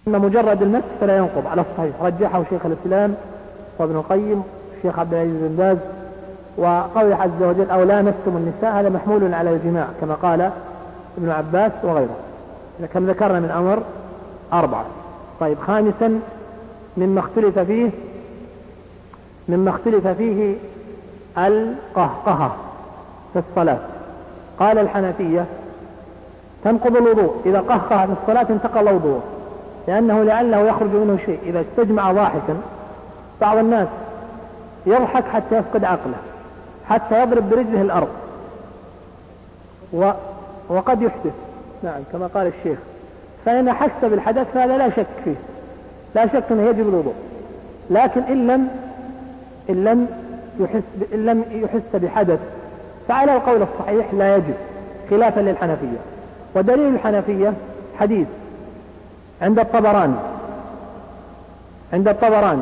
أن مجرد المس فلا ينقض على الصحيح، رجحه شيخ الإسلام وابن القيم الشيخ عبد العزيز بن باز. وقول عز وجل أو لامستم النساء هذا محمول على الجماع كما قال ابن عباس وغيره، كم ذكرنا من أمر 4. طيب، خامسا مما اختلف فيه القهقهة في الصلاة. قال الحنفية تنقض الوضوء إذا قهقه في الصلاة انتقل وضوءه، لأنه لعله يخرج منه شيء إذا استجمع ضاحكا. بعض الناس يضحك حتى يفقد عقله، حتى يضرب برجله الأرض وقد يحدث، نعم كما قال الشيخ، فإن حس بالحدث فهذا لا شك فيه، لا شك أنه يجب الوضوء، لكن إن لم يحس بحدث فعلى القول الصحيح لا يجب، خلافا للحنفية. ودليل الحنفية حديث عند الطبراني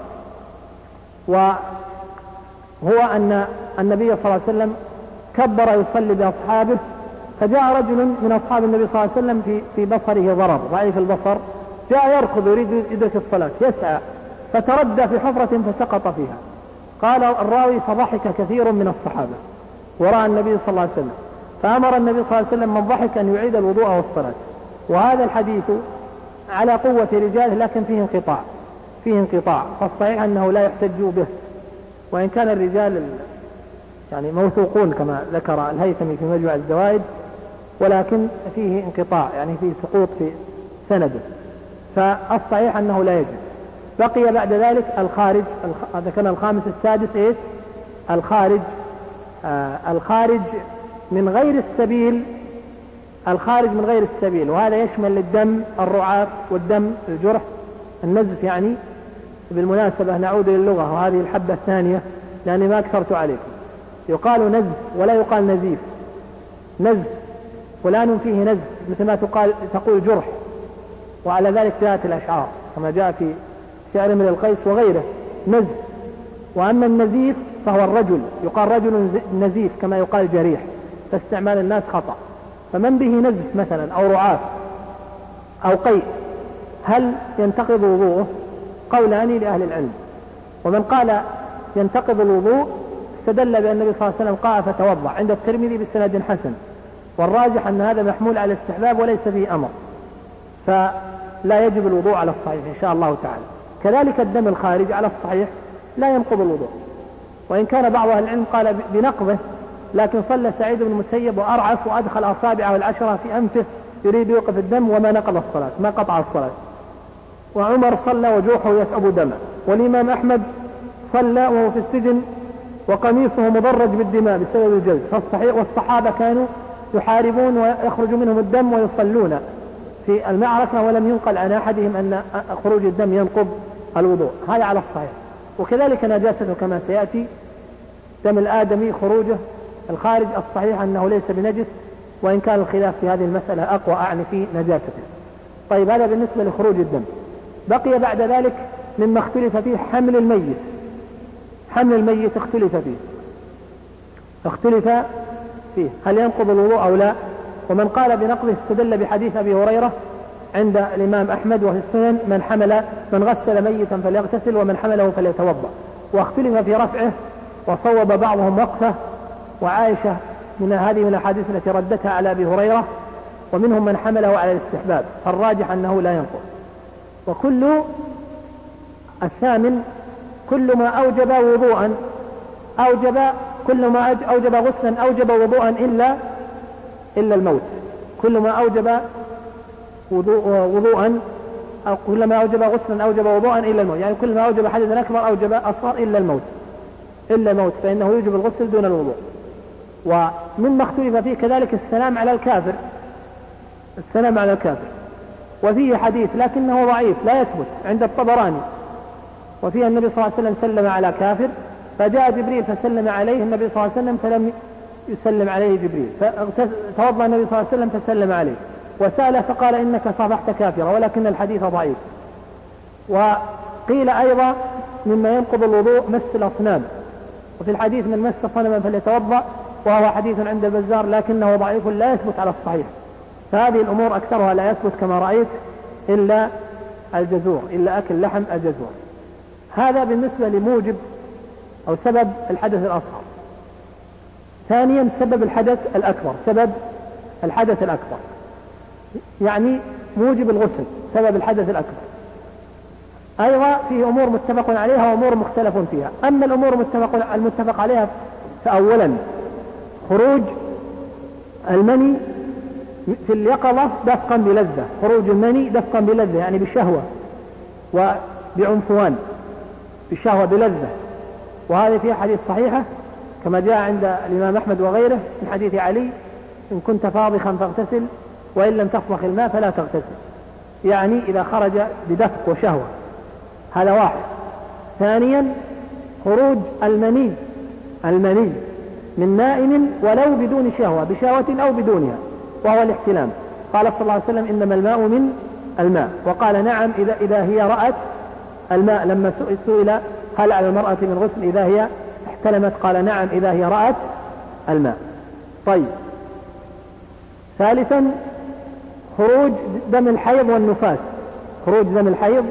وهو أن النبي صلى الله عليه وسلم كبر يصلي بأصحابه، فجاء رجل من أصحاب النبي صلى الله عليه وسلم في بصره ضرر، ضعيف البصر، جاء يركض يريد يدرك الصلاة، يسعى فتردى في حفرة فسقط فيها. قال الراوي فضحك كثير من الصحابة وراء النبي صلى الله عليه وسلم، فأمر النبي صلى الله عليه وسلم من ضحك أن يعيد الوضوء والصلاة. وهذا الحديث على قوة رجاله لكن فيه انقطاع، فالصحيح أنه لا يحتج به، وإن كان الرجال يعني موثوقون كما ذكر الهيثمي في مجمع الزوائد، ولكن فيه انقطاع، يعني فيه سقوط في سنده، فالصحيح أنه لا يجب. بقي بعد ذلك الخارج، هذا كان الخامس. السادس إيش؟ الخارج من غير السبيل، وهذا يشمل الدم الرعاف والدم الجرح، النزف. يعني بالمناسبة نعود للغة وهذه الحبة الثانية لأني ما أكثرت عليكم، يقال نزف ولا يقال نزيف. نزف فلان فيه نزف مثل ما تقول جرح، وعلى ذلك جاءت الأشعار كما جاء في شعر امرئ القيس وغيره نزف. وأما النزيف فهو الرجل، يقال رجل نزيف كما يقال جريح، فاستعمال الناس خطأ. فمن به نزف مثلا أو رعاف أو قيء هل ينتقض وضوءه؟ قولان لأهل العلم. ومن قال ينتقض الوضوء استدل بأن النبي صلى الله عليه وسلم قال فتوضأ عند الترمذي بسند حسن، والراجح أن هذا محمول على الاستحباب وليس فيه أمر، فلا يجب الوضوء على الصحيح إن شاء الله تعالى. كذلك الدم الخارج على الصحيح لا ينقض الوضوء، وإن كان بعض أهل العلم قال بنقضه، لكن صلى سعيد بن المسيب وأرعف وأدخل أصابعه العشرة في أنفه يريد يوقف الدم وما نقض الصلاة، ما قطع الصلاة. وعمر صلى وجوحه يثأب دما، والإمام أحمد صلى وهو في السجن وقميصه مضرج بالدماء بسبب الجلد. فالصحيح والصحابة كانوا يحاربون ويخرج منهم الدم ويصلون في المعركة، ولم ينقل عن أحدهم أن خروج الدم ينقض الوضوء، هذا على الصحيح. وكذلك نجاسته كما سيأتي، دم الآدمي خروجه الخارج الصحيح أنه ليس بنجس، وإن كان الخلاف في هذه المسألة أقوى أعني في نجاسته. طيب، هذا بالنسبة لخروج الدم. بقي بعد ذلك مما اختلف فيه حمل الميت اختلف فيه هل ينقض الوضوء أو لا. ومن قال بنقضه استدل بحديث أبي هريرة عند الإمام أحمد وفي السنن من غسل ميتا فليغتسل ومن حمله فليتوضأ. واختلف في رفعه، وصوب بعضهم وقفه، وعائشة من هذه من الأحاديث التي ردتها على أبي هريرة، ومنهم من حمله على الاستحباب، فالراجح أنه لا ينقض. وكل الثامن كل ما أوجب وضوءا كل ما أوجب غسلا أوجب وضوءا إلا الموت. كل ما أوجب وضوءا أو كل ما أوجب غسلا أوجب وضوءا إلا الموت، يعني كل ما أوجب حدثا أكبر أوجب أصغر إلا الموت، فإنه يوجب الغسل دون الوضوء. ومما اختلف فيه كذلك السلام على الكافر، وفيه حديث لكنه ضعيف لا يثبت عند الطبراني، وفيه النبي صلى الله عليه وسلم سلم على كافر، فجاء جبريل فسلم عليه النبي صلى الله عليه وسلم فلم يسلم عليه جبريل، فتوضأ النبي صلى الله عليه وسلم فسلم عليه وسأله فقال إنك صافحت كافرا، ولكن الحديث ضعيف. وقيل أيضا مما ينقض الوضوء مس الأصنام، وفي الحديث من مس صنما فليتوضأ، وهو حديث عند البزار لكنه ضعيف لا يثبت على الصحيح. فهذه الأمور أكثرها لا يثبت كما رأيت الجزور إلا أكل لحم الجزور. هذا بالنسبة لموجب أو سبب الحدث الأصغر. ثانيا سبب الحدث الأكبر يعني موجب الغسل، سبب الحدث الأكبر أيضا فيه أمور متفق عليها وأمور مختلف فيها. أما الأمور المتفق عليها فأولا خروج المني في اليقظة دفقا بلذة، خروج المني دفقا بلذة يعني بشهوة وبعنفوان، بشهوة بلذة، وهذه فيها حديث صحيحة كما جاء عند الإمام أحمد وغيره من حديث علي: إن كنت فاضخا فاغتسل وإن لم تفضخ الماء فلا تغتسل، يعني إذا خرج بدفق وشهوة. هذا واحد. ثانيا خروج المني من نائم ولو بدون شهوة، بشهوة أو بدونها، وهو الاحتلام. قال صلى الله عليه وسلم: إنما الماء من الماء. وقال: نعم إذا هي رأت الماء، لما سئل هل على المرأة من غسل إذا هي احتلمت، قال: نعم إذا هي رأت الماء. طيب. ثالثا خروج دم الحيض والنفاس، خروج دم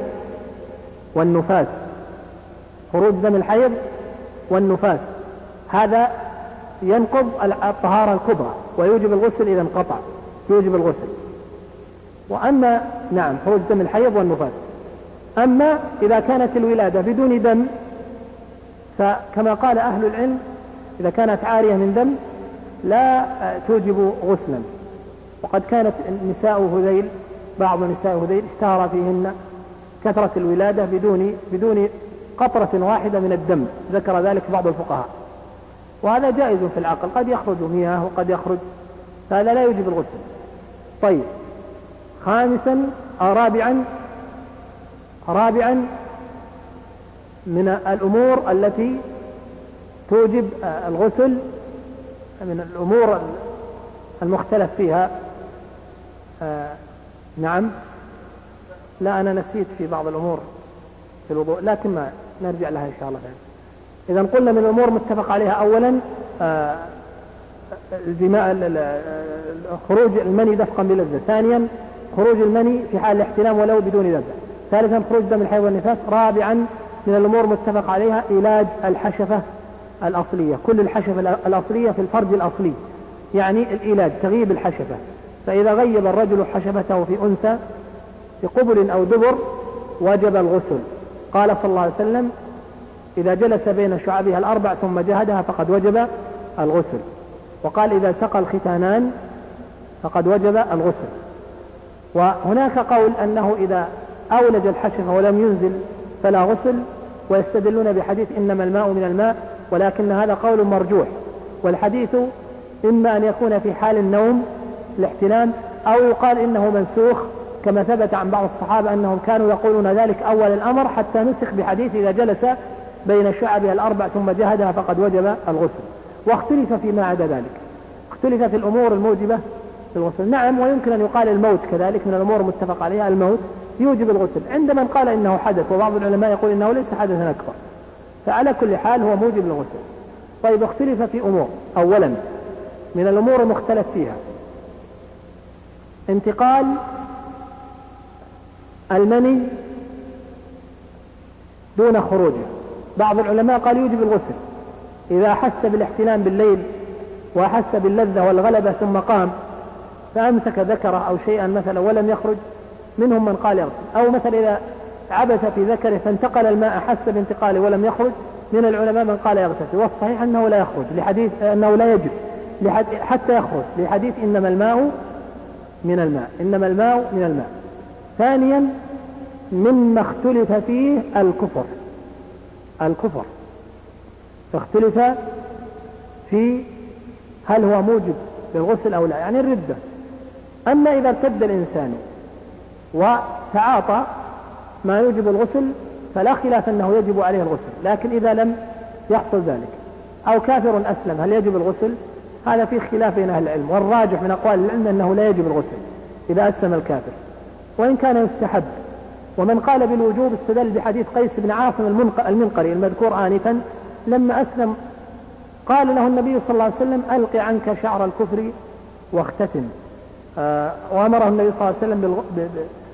الحيض والنفاس، هذا ينقض الطهارة الكبرى ويوجب الغسل إذا انقطع، يوجب الغسل. وأما خروج دم الحيض والنفاس. أما إذا كانت الولادة بدون دم فكما قال أهل العلم إذا كانت عارية من دم لا توجب غسلا. وقد كانت بعض نساء هذيل اشتهر فيهن كثرة الولادة بدون قطرة واحدة من الدم، ذكر ذلك بعض الفقهاء، وهذا جائز في العقل، قد يخرج مياه وقد يخرج، فهذا لا يوجب الغسل. طيب. خامسا رابعا من الأمور التي توجب الغسل، من الأمور المختلف فيها لا أنا نسيت في بعض الأمور في الوضوء، لكن ما نرجع لها إن شاء الله. إذا قلنا من الأمور متفق عليها أولا خروج المني دفقا بلذة. ثانيا خروج المني في حال الاحتلام ولو بدون لذة. ثالثا خروج دم الحيض والنفاس. رابعا من الأمور متفق عليها علاج الحشفة الأصلية، كل الحشفة الأصلية في الفرج الأصلي، يعني العلاج تغيب الحشفة. فإذا غيب الرجل حشفته في أنثى في قبل أو دبر وجب الغسل. قال صلى الله عليه وسلم: إذا جلس بين شعبها الأربع ثم جهدها فقد وجب الغسل. وقال: إذا التقى الختانان فقد وجب الغسل. وهناك قول أنه إذا أولج الحشفة ولم ينزل فلا غسل، ويستدلون بحديث إنما الماء من الماء، ولكن هذا قول مرجوح. والحديث إما أن يكون في حال النوم الاحتلام، أو يقال إنه منسوخ كما ثبت عن بعض الصحابة أنهم كانوا يقولون ذلك أول الأمر، حتى نسخ بحديث إذا جلس بين شعبها الأربع ثم جهدها فقد وجب الغسل. واختلف فيما عدا ذلك، اختلف في الأمور الموجبة للغسل. نعم، ويمكن أن يقال الموت كذلك من الأمور المتفق عليها، الموت يوجب الغسل عند من قال إنه حدث، وبعض العلماء يقول إنه ليس حدثا أكبر. فعلى كل حال هو موجب للغسل. طيب. اختلف في أمور. أولا من الأمور المختلف فيها انتقال المني دون خروجه. بعض العلماء قال يوجب الغسل إذا حس بالاحتلام بالليل وحس باللذة والغلبة ثم قام فأمسك ذكره أو شيئا مثلا ولم يخرج، منهم من قال يغسل. أو مثلا إذا عبث في ذكره فانتقل الماء حس بانتقاله ولم يخرج، من العلماء من قال يغتسل. والصحيح أنه لا يخرج، لحديث أنه لا يجب حتى يخرج، لحديث إنما الماء من الماء، إنما الماء من الماء. ثانيا مما اختلف فيه الكفر اختلف في هل هو موجب للغسل أو لا، يعني الردة. أما إذا ارتد الإنسان وتعاطى ما يوجب الغسل فلا خلاف أنه يجب عليه الغسل، لكن إذا لم يحصل ذلك، أو كافر أسلم هل يجب الغسل؟ هذا فيه خلاف بين أهل العلم، والراجح من أقوال العلم أنه لا يجب الغسل إذا أسلم الكافر، وإن كان يستحب. ومن قال بالوجوب استدل بحديث قيس بن عاصم المنقري المذكور آنفا، لما أسلم قال له النبي صلى الله عليه وسلم: ألق عنك شعر الكفر واختتن. وأمره النبي صلى الله عليه وسلم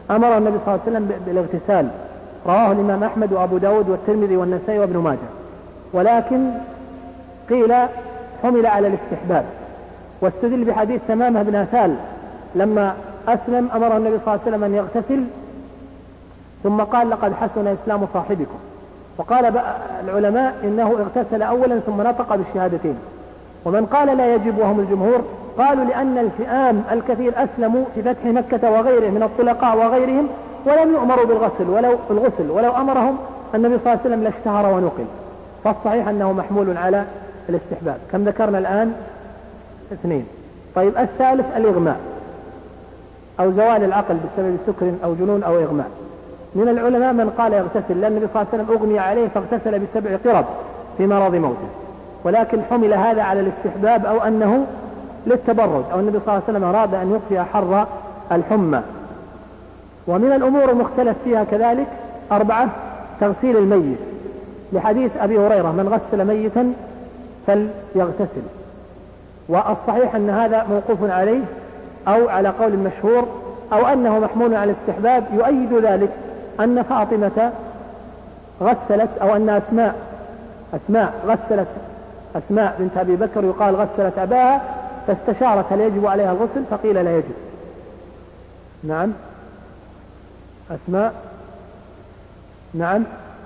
أمر النبي صلى الله عليه وسلم بالاغتسال، رواه الإمام أحمد وأبو داود والترمذي والنسائي وابن ماجه، ولكن قيل حمل على الاستحباب، واستدل بحديث ثمامة بن أثال لما أسلم أمر النبي صلى الله عليه وسلم أن يغتسل، ثم قال لقد حسن إسلام صاحبكم. وقال العلماء إنه اغتسل أولا ثم نطق بالشهادتين. ومن قال لا يجب وهم الجمهور قالوا لأن الفئام الكثير أسلموا في فتح مكة وغيره من الطلقاء وغيرهم ولم يؤمروا بالغسل ولو أمرهم النبي صلى الله عليه وسلم لاشتهر ونقل، فالصحيح أنه محمول على الاستحباب. كم ذكرنا الآن؟ 2. طيب الثالث الإغماء أو زوال العقل بسبب سكر أو جنون أو إغماء. من العلماء من قال يغتسل، لأن النبي صلى الله عليه وسلم أغمي عليه فاغتسل ب7 قرب في مرض موته، ولكن حمل هذا على الاستحباب أو أنه للتبرد، أو النبي صلى الله عليه وسلم أراد أن يطفئ حر الحمى. ومن الأمور المختلف فيها كذلك 4 تغسيل الميت، لحديث أبي هريرة من غسل ميتا فليغتسل، والصحيح أن هذا موقوف عليه أو على قول مشهور أو أنه محمول على الاستحباب. يؤيد ذلك أن فاطمة غسلت، أو أن أسماء غسلت، أسماء بنت أبي بكر يقال غسلت أباها، فاستشارت هل يجب عليها الغسل فقيل لا يجب. نعم أسماء، نعم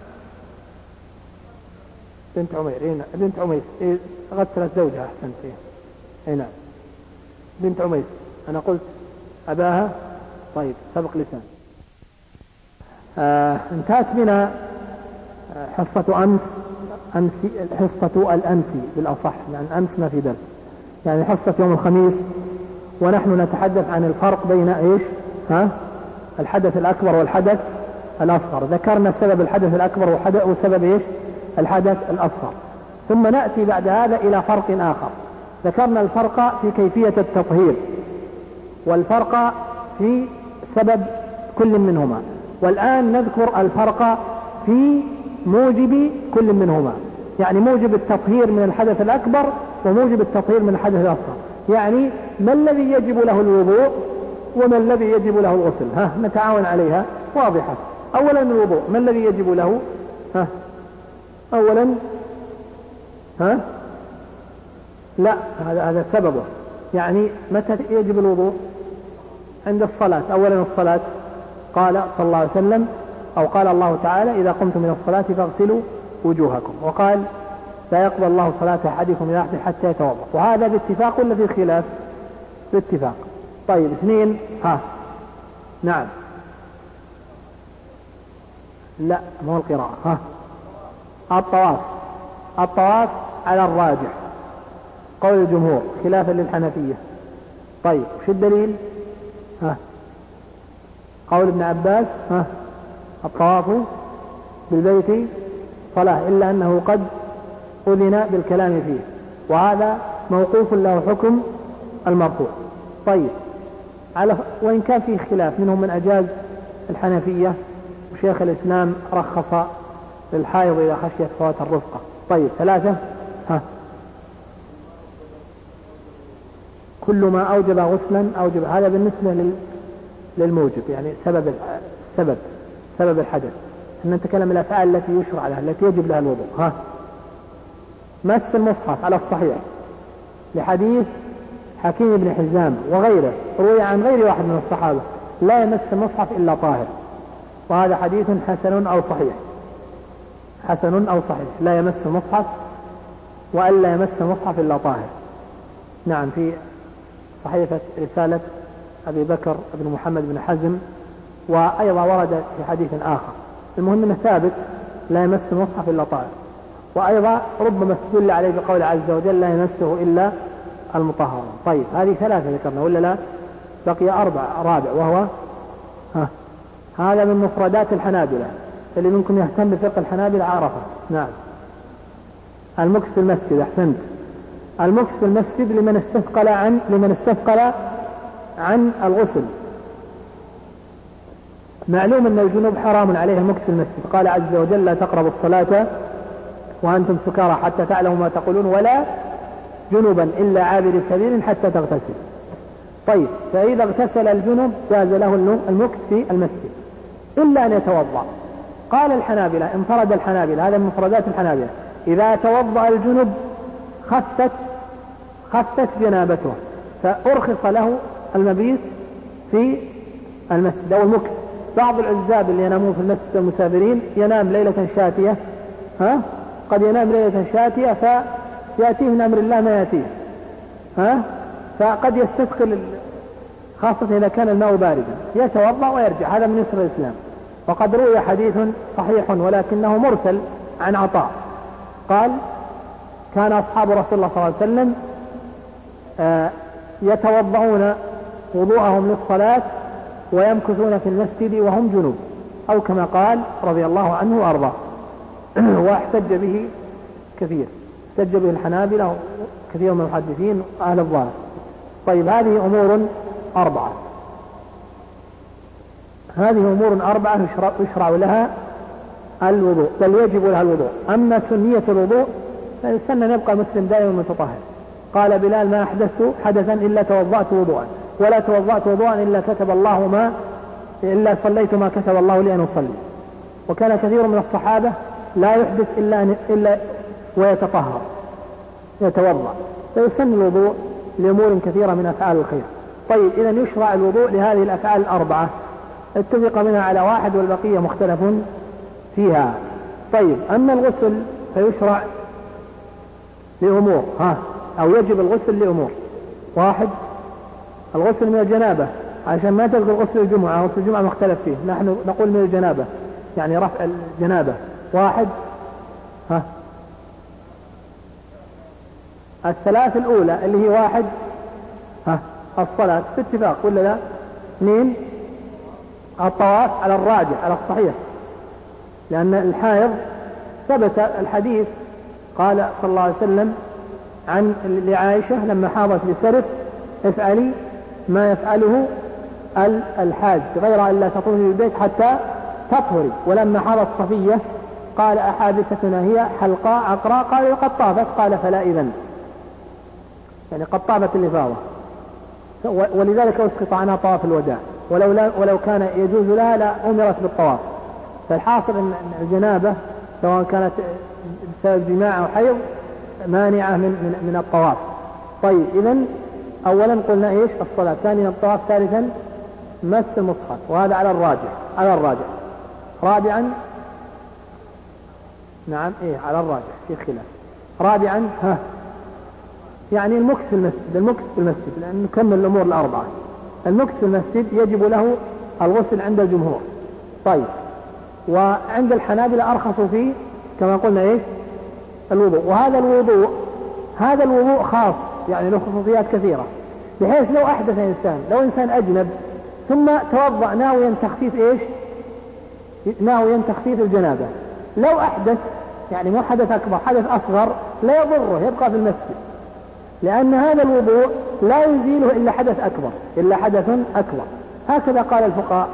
بنت عمير، بنت عميس غسلت زوجها، أحسنت فيها، نعم بنت عميس، أنا قلت أباها. طيب سبق لسان. انتهت بنا حصة الأمس بالأصح، يعني أمس ما في درس، يعني حصة يوم الخميس، ونحن نتحدث عن الفرق بين إيش؟ الحدث الأكبر والحدث الأصغر. ذكرنا سبب الحدث الأكبر وسبب إيش؟ الحدث الأصغر. ثم نأتي بعد هذا إلى فرق آخر. ذكرنا الفرق في كيفية التطهير، والفرق في سبب كل منهما، والآن نذكر الفرق في موجب كل منهما، يعني موجب التطهير من الحدث الأكبر وموجب التطهير من الحدث الأصغر. يعني ما الذي يجب له الوضوء وما الذي يجب له الغسل؟ نتعاون عليها واضحة. أولا الوضوء، ما الذي يجب له؟ أولا لا، هذا سببه. يعني متى يجب الوضوء؟ عند الصلاة. أولا الصلاة، قال صلى الله عليه وسلم، أو قال الله تعالى إذا قمتم من الصلاة فاغسلوا وجوهكم، وقال لا يقبل الله صلاة أحدكم إذا أحدث حتى يتوضأ. وهذا باتفاق ولا في خلاف؟ باتفاق. طيب 2 نعم لا، مو القراءة. الطواف على الراجح قول الجمهور خلافا للحنفية. طيب وش الدليل؟ قول ابن عباس الطواف بالبيت صلاة، إلا أنه قد أذن بالكلام فيه، وهذا موقوف له حكم المرفوع. طيب وإن كان فيه خلاف، منهم من أجاز الحنفية، وشيخ الإسلام رخص للحائض إذا خشيت فوات الرفقة. طيب 3 كل ما أوجب غسلا أوجب، هذا بالنسبة للموجب، يعني سبب الحدث. إن نتكلم الأفعال التي يشرع لها، التي يجب لها الوضوء. مس المصحف على الصحيح لحديث حكيم بن حزام وغيره، روي عن غير واحد من الصحابة لا يمس المصحف إلا طاهر، وهذا حديث حسن أو صحيح، لا يمس المصحف وألا يمس المصحف إلا طاهر. نعم في صحيفة رسالة أبي بكر بن محمد بن حزم، وأيضا ورد في حديث آخر. المهم أنه ثابت لا يمس المصحف إلا طاهر، وأيضا ربما استدل عليه بقول عز وجل لا يمسه إلا المطهر. طيب هذه 3 ذكرنا ولا لا؟ بقي رابع، وهو هذا من مفردات الحنابلة، اللي منكم يهتم بفقه الحنابلة عرفه. نعم المكث في المسجد، أحسنت، المكث في المسجد لمن استثقل عن الغسل. معلوم أن الجنوب حرام عليه المكث في المسجد، قال عز وجل لا تقربوا الصلاة وأنتم سكارى حتى تعلموا ما تقولون ولا جنبا إلا عابر سبيل حتى تغتسل. طيب فإذا اغتسل الجنب جاز له المكث في المسجد إلا أن يتوضأ. قال الحنابلة، انفرد الحنابلة، هذا من مفردات الحنابلة، إذا توضأ الجنب خفت جنابته فأرخص له المبيت في المسجد أو المكث. بعض العزاب اللي ينامون في المسجد المسافرين ينام ليلة شاتية، قد ينام ليلة شاتية فيأتيه من أمر الله ما يأتيه، فقد يستثقل، خاصة إذا كان الماء باردا، يتوضأ ويرجع. هذا من يسر الإسلام. وقد روي حديث صحيح ولكنه مرسل عن عطاء قال كان أصحاب رسول الله صلى الله عليه وسلم يتوضؤون وضوءهم للصلاة ويمكثون في المسجد وهم جنوب، أو كما قال رضي الله عنه وأرضاه. واحتج به كثير، احتج به الحنابلة وكثير من المحدثين أهل الظاهر. طيب هذه أمور أربعة، يشرع لها الوضوء، بل يجب لها الوضوء. أما سنية الوضوء فالسنة يبقى مسلم دائما متطهر. قال بلال ما أحدثت حدثا إلا توضأت وضوءا، ولا توضأت وضوءا إلا صليت ما كتب الله لي أن أصلي. وكان كثير من الصحابة لا يحدث إلا ويتطهر يتوضأ، فيسن الوضوء لأمور كثيرة من أفعال الخير. طيب إذا يشرع الوضوء لهذه الأفعال الأربعة، اتفق منها على واحد والبقية مختلف فيها. طيب أما الغسل فيشرع لأمور، أو يجب الغسل لأمور. واحد، الغسل من الجنابة، عشان ما تلقى غسل الجمعة، غسل الجمعة مختلف فيه، نحن نقول من الجنابة يعني رفع الجنابة. واحد، الثلاث الأولى اللي هي واحد الصلاة باتفاق ولا لا؟ اثنين الطواف على الراجح على الصحيح، لأن الحائض ثبت الحديث قال صلى الله عليه وسلم عن لعائشة لما حاضت بسرف افعلي ما يفعله الحاج غير أن لا تطوفي بالبيت حتى تطهري. ولما حاضت صفية قال أحابستنا هي حلقاء عقراء؟ قال قد طافت. قال فلا إذن، يعني قد طافت الإفاضة، ولذلك أسقط عنها طواف الوداع، ولو كان يجوز لها لأمرت بالطواف. فالحاصل أن الجنابة سواء كانت بسبب جماع أو حيض مانعة من الطواف. طيب إذن أولا قلنا إيش؟ الصلاة. ثانيا الطواف. ثالثا مس المصحف، وهذا على الراجح. رابعا نعم على الراجح في خلاف. رابعا يعني المكث في المسجد، لأن نكمل الأمور الأربعة. المكث في المسجد يجب له الغسل عند الجمهور. طيب وعند الحنابلة أرخصوا فيه كما قلنا الوضوء. وهذا الوضوء خاص، يعني له خصوصيات كثيرة، بحيث لو أحدث لو إنسان أجنب ثم توضأ ناويا تخفيف الجنابة، لو أحدث يعني مو حدث أكبر، حدث أصغر، لا يضره، يبقى في المسجد، لأن هذا الوضوء لا يزيله إلا حدث أكبر. هكذا قال الفقهاء.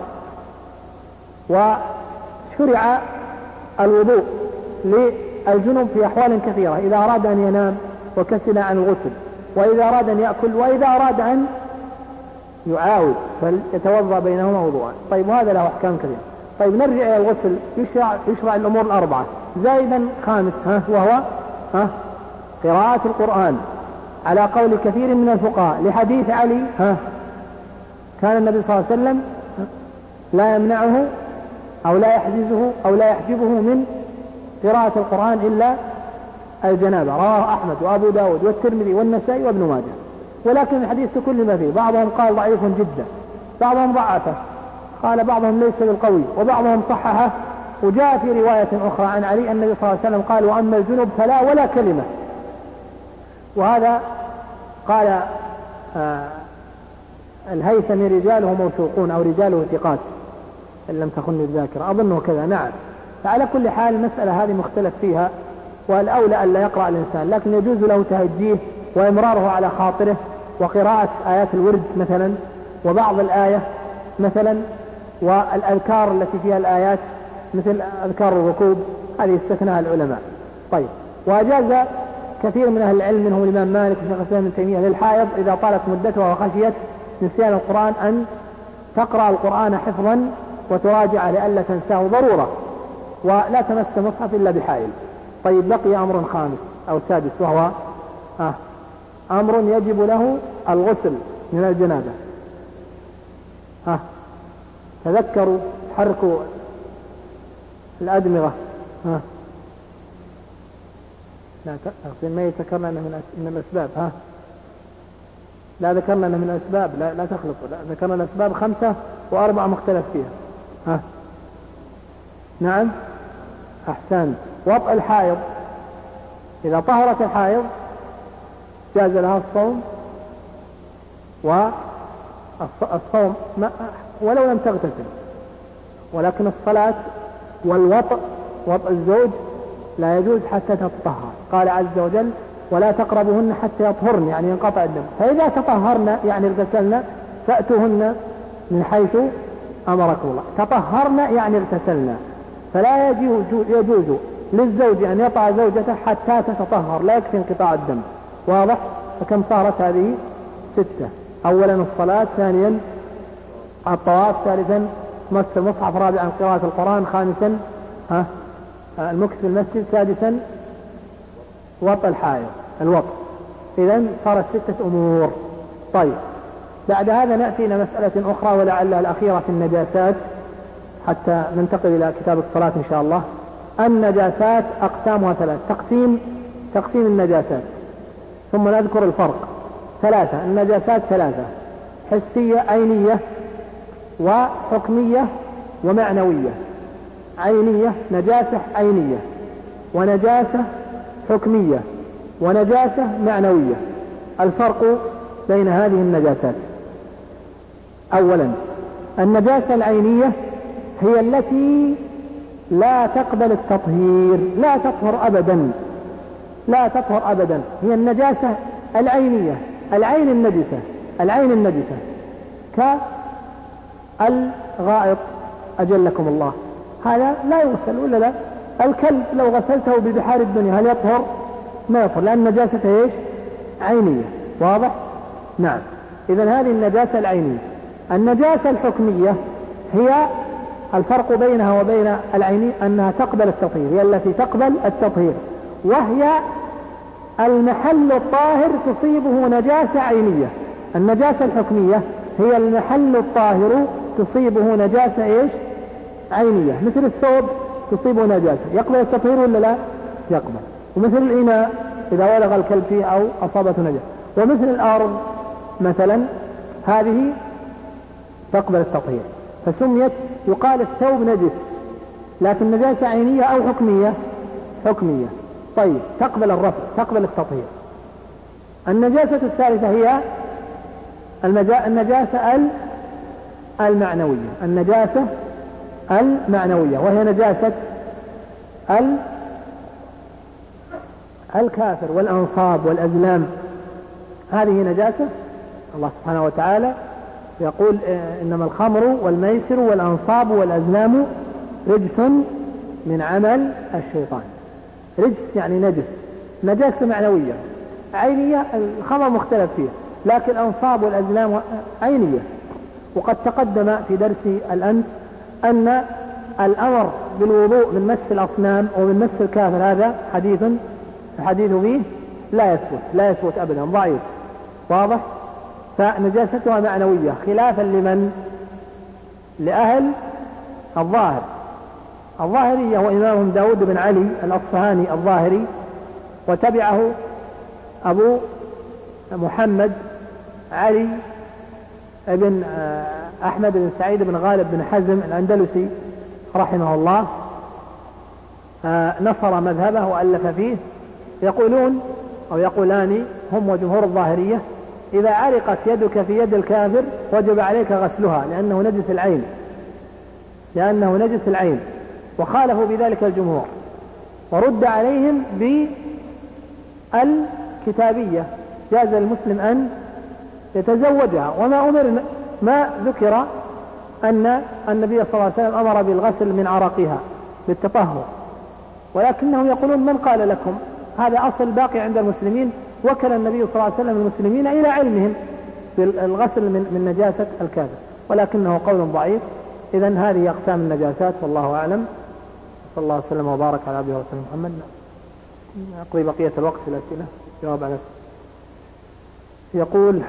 وشرع الوضوء للجنب في أحوال كثيرة، إذا أراد أن ينام وكسل عن الغسل، وإذا أراد أن يأكل، وإذا أراد أن يعاود فليتوضأ بينهما وضوءا. طيب وهذا له أحكام كثيرة. طيب نرجع إلى الغسل. يشرع الأمور الأربعة زائدا خامس، وهو قراءة القرآن على قول كثير من الفقهاء، لحديث علي كان النبي صلى الله عليه وسلم لا يمنعه أو لا يحجزه أو لا يحجبه من قراءة القرآن إلا الجنابة. رواه أحمد وأبو داود والترمذي والنسائي وابن ماجه. ولكن الحديث كل ما فيه، بعضهم قال ضعيف جدا، بعضهم ضعفه، قال بعضهم ليس بالقوي، وبعضهم صححه. وجاء في رواية أخرى عن علي النبي صلى الله عليه وسلم قال وأما الجنب فلا ولا كلمة. وهذا قال الهيثمي رجاله موثوقون أو رجاله ثقات إن لم تخن الذاكرة، أظنه كذا. نعم. فعلى كل حال المسألة هذه مختلف فيها، والأولى أن لا يقرأ الإنسان، لكن يجوز له تهجيه وإمراره على خاطره، وقراءة آيات الورد مثلا، وبعض الآية مثلا، والأذكار التي فيها الآيات مثل أذكار الركوب، هذه استثناها العلماء. طيب وأجاز كثير من أهل العلم منهم الإمام مالك وشيخ الإسلام ابن تيمية للحائض إذا طالت مدتها وخشيت نسيان القرآن أن تقرأ القرآن حفظا وتراجع لئلا تنساه ضرورة، ولا تمس مصحف إلا بحائل. طيب بقي أمر خامس أو سادس، وهو أمر يجب له الغسل من الجنابة. تذكروا، حركوا الأدمغة. لا ما يذكرنا أنه من الأسباب. لا ذكرنا أنه من الأسباب، لا تخلطوا، لا ذكرنا الأسباب 5 و4 مختلف فيها. نعم أحسن. وطء الحائض، إذا طهرت الحائض جاز لها الصوم، والصوم ولو لم تغتسل، ولكن الصلاة والوطء، وطء الزوج لا يجوز حتى تتطهر. قال عز وجل ولا تقربوهن حتى يطهرن، يعني ينقطع الدم. فإذا تطهرن يعني اغتسلن فأتوهن من حيث أمركم الله. تطهرن يعني اغتسلن، فلا يجوز للزوج أن يطع زوجته حتى تتطهر، لا يكفي انقطاع الدم. واضح؟ فكم صارت هذه؟ 6. أولا الصلاة، ثانيا الطواف، ثالثا مس المصحف، رابعا قراءة القرآن، خامسا المكث في المسجد، سادسا وطء الحائض الوطء. إذن صارت 6 أمور. طيب بعد هذا نأتي إلى مسألة أخرى ولعلها الأخيرة في النجاسات حتى ننتقل إلى كتاب الصلاة إن شاء الله. النجاسات أقسامها 3. تقسيم النجاسات، ثم نذكر الفرق. 3 النجاسات 3: حسية عينية وحكمية ومعنوية. عينية نجاسة عينية، ونجاسة حكمية، ونجاسة معنوية. الفرق بين هذه النجاسات: أولا النجاسة العينية هي التي لا تقبل التطهير، لا تطهر أبدا، لا تطهر أبدا. هي النجاسة العينية، العين النجسة كالغائط أجلكم الله، هذا لا يغسل ولا لا. الكلب لو غسلته ببحار الدنيا هل يطهر؟ ما يطهر، لأن النجاسة إيش؟ عينية. واضح؟ نعم. إذن هذه النجاسة العينية. النجاسة الحكمية هي الفرق بينها وبين العينية أنها تقبل التطهير، هي التي تقبل التطهير، وهي المحل الطاهر تصيبه نجاسة عينية. النجاسة الحكمية هي المحل الطاهر تصيبه نجاسة إيش؟ عينية. مثل الثوب تصيبه نجاسة، يقبل التطهير ولا لا؟ يقبل. ومثل الإناء إذا ولغ الكلب فيه أو أصابته نجاسة. ومثل الأرض مثلا، هذه تقبل التطهير، فسميت يقال الثوب نجس، لكن نجاسة عينية أو حكمية؟ حكمية. طيب تقبل الرفع، تقبل التطهير. النجاسة الثالثة هي النجاسة المعنوية. النجاسة المعنوية وهي نجاسة الكافر والأنصاب والأزلام. هذه نجاسة الله سبحانه وتعالى يقول إنما الخمر والميسر والأنصاب والأزلام رجس من عمل الشيطان. رجس يعني نجس، نجاسة معنوية. عينية الخمر مختلف فيه، لكن الأنصاب والأزلام عينية. وقد تقدم في درس الأمس أن الأمر بالوضوء من مس الأصنام ومن مس الكافر هذا الحديث فيه لا يثبت أبدا، ضعيف. واضح؟ فنجاستها معنوية، خلافا لمن؟ لأهل الظاهرية، وإمامهم داود بن علي الأصفهاني الظاهري، وتبعه أبو محمد علي بن أحمد بن سعيد بن غالب بن حزم الأندلسي رحمه الله، نصر مذهبه وألف فيه. يقولون أو يقولان هم وجمهور الظاهرية: إذا علقت يدك في يد الكافر وجب عليك غسلها لأنه نجس العين، وخالفوا بذلك الجمهور، ورد عليهم بالكتابية، جاز المسلم أن يتزوجها. ما ذكر أن النبي صلى الله عليه وسلم أمر بالغسل من عرقها بالتطهر، ولكنهم يقولون: من قال لكم؟ هذا أصل باقي عند المسلمين، وكل النبي صلى الله عليه وسلم المسلمين إلى علمهم، في الغسل من نجاسة الكافر، ولكنه قول ضعيف. إذن هذه أقسام النجاسات والله أعلم. صلى الله وسلم وبارك على عبده ورسوله محمد. نقضي بقية الوقت في الأسئلة، جواب على الأسئلة. يقول: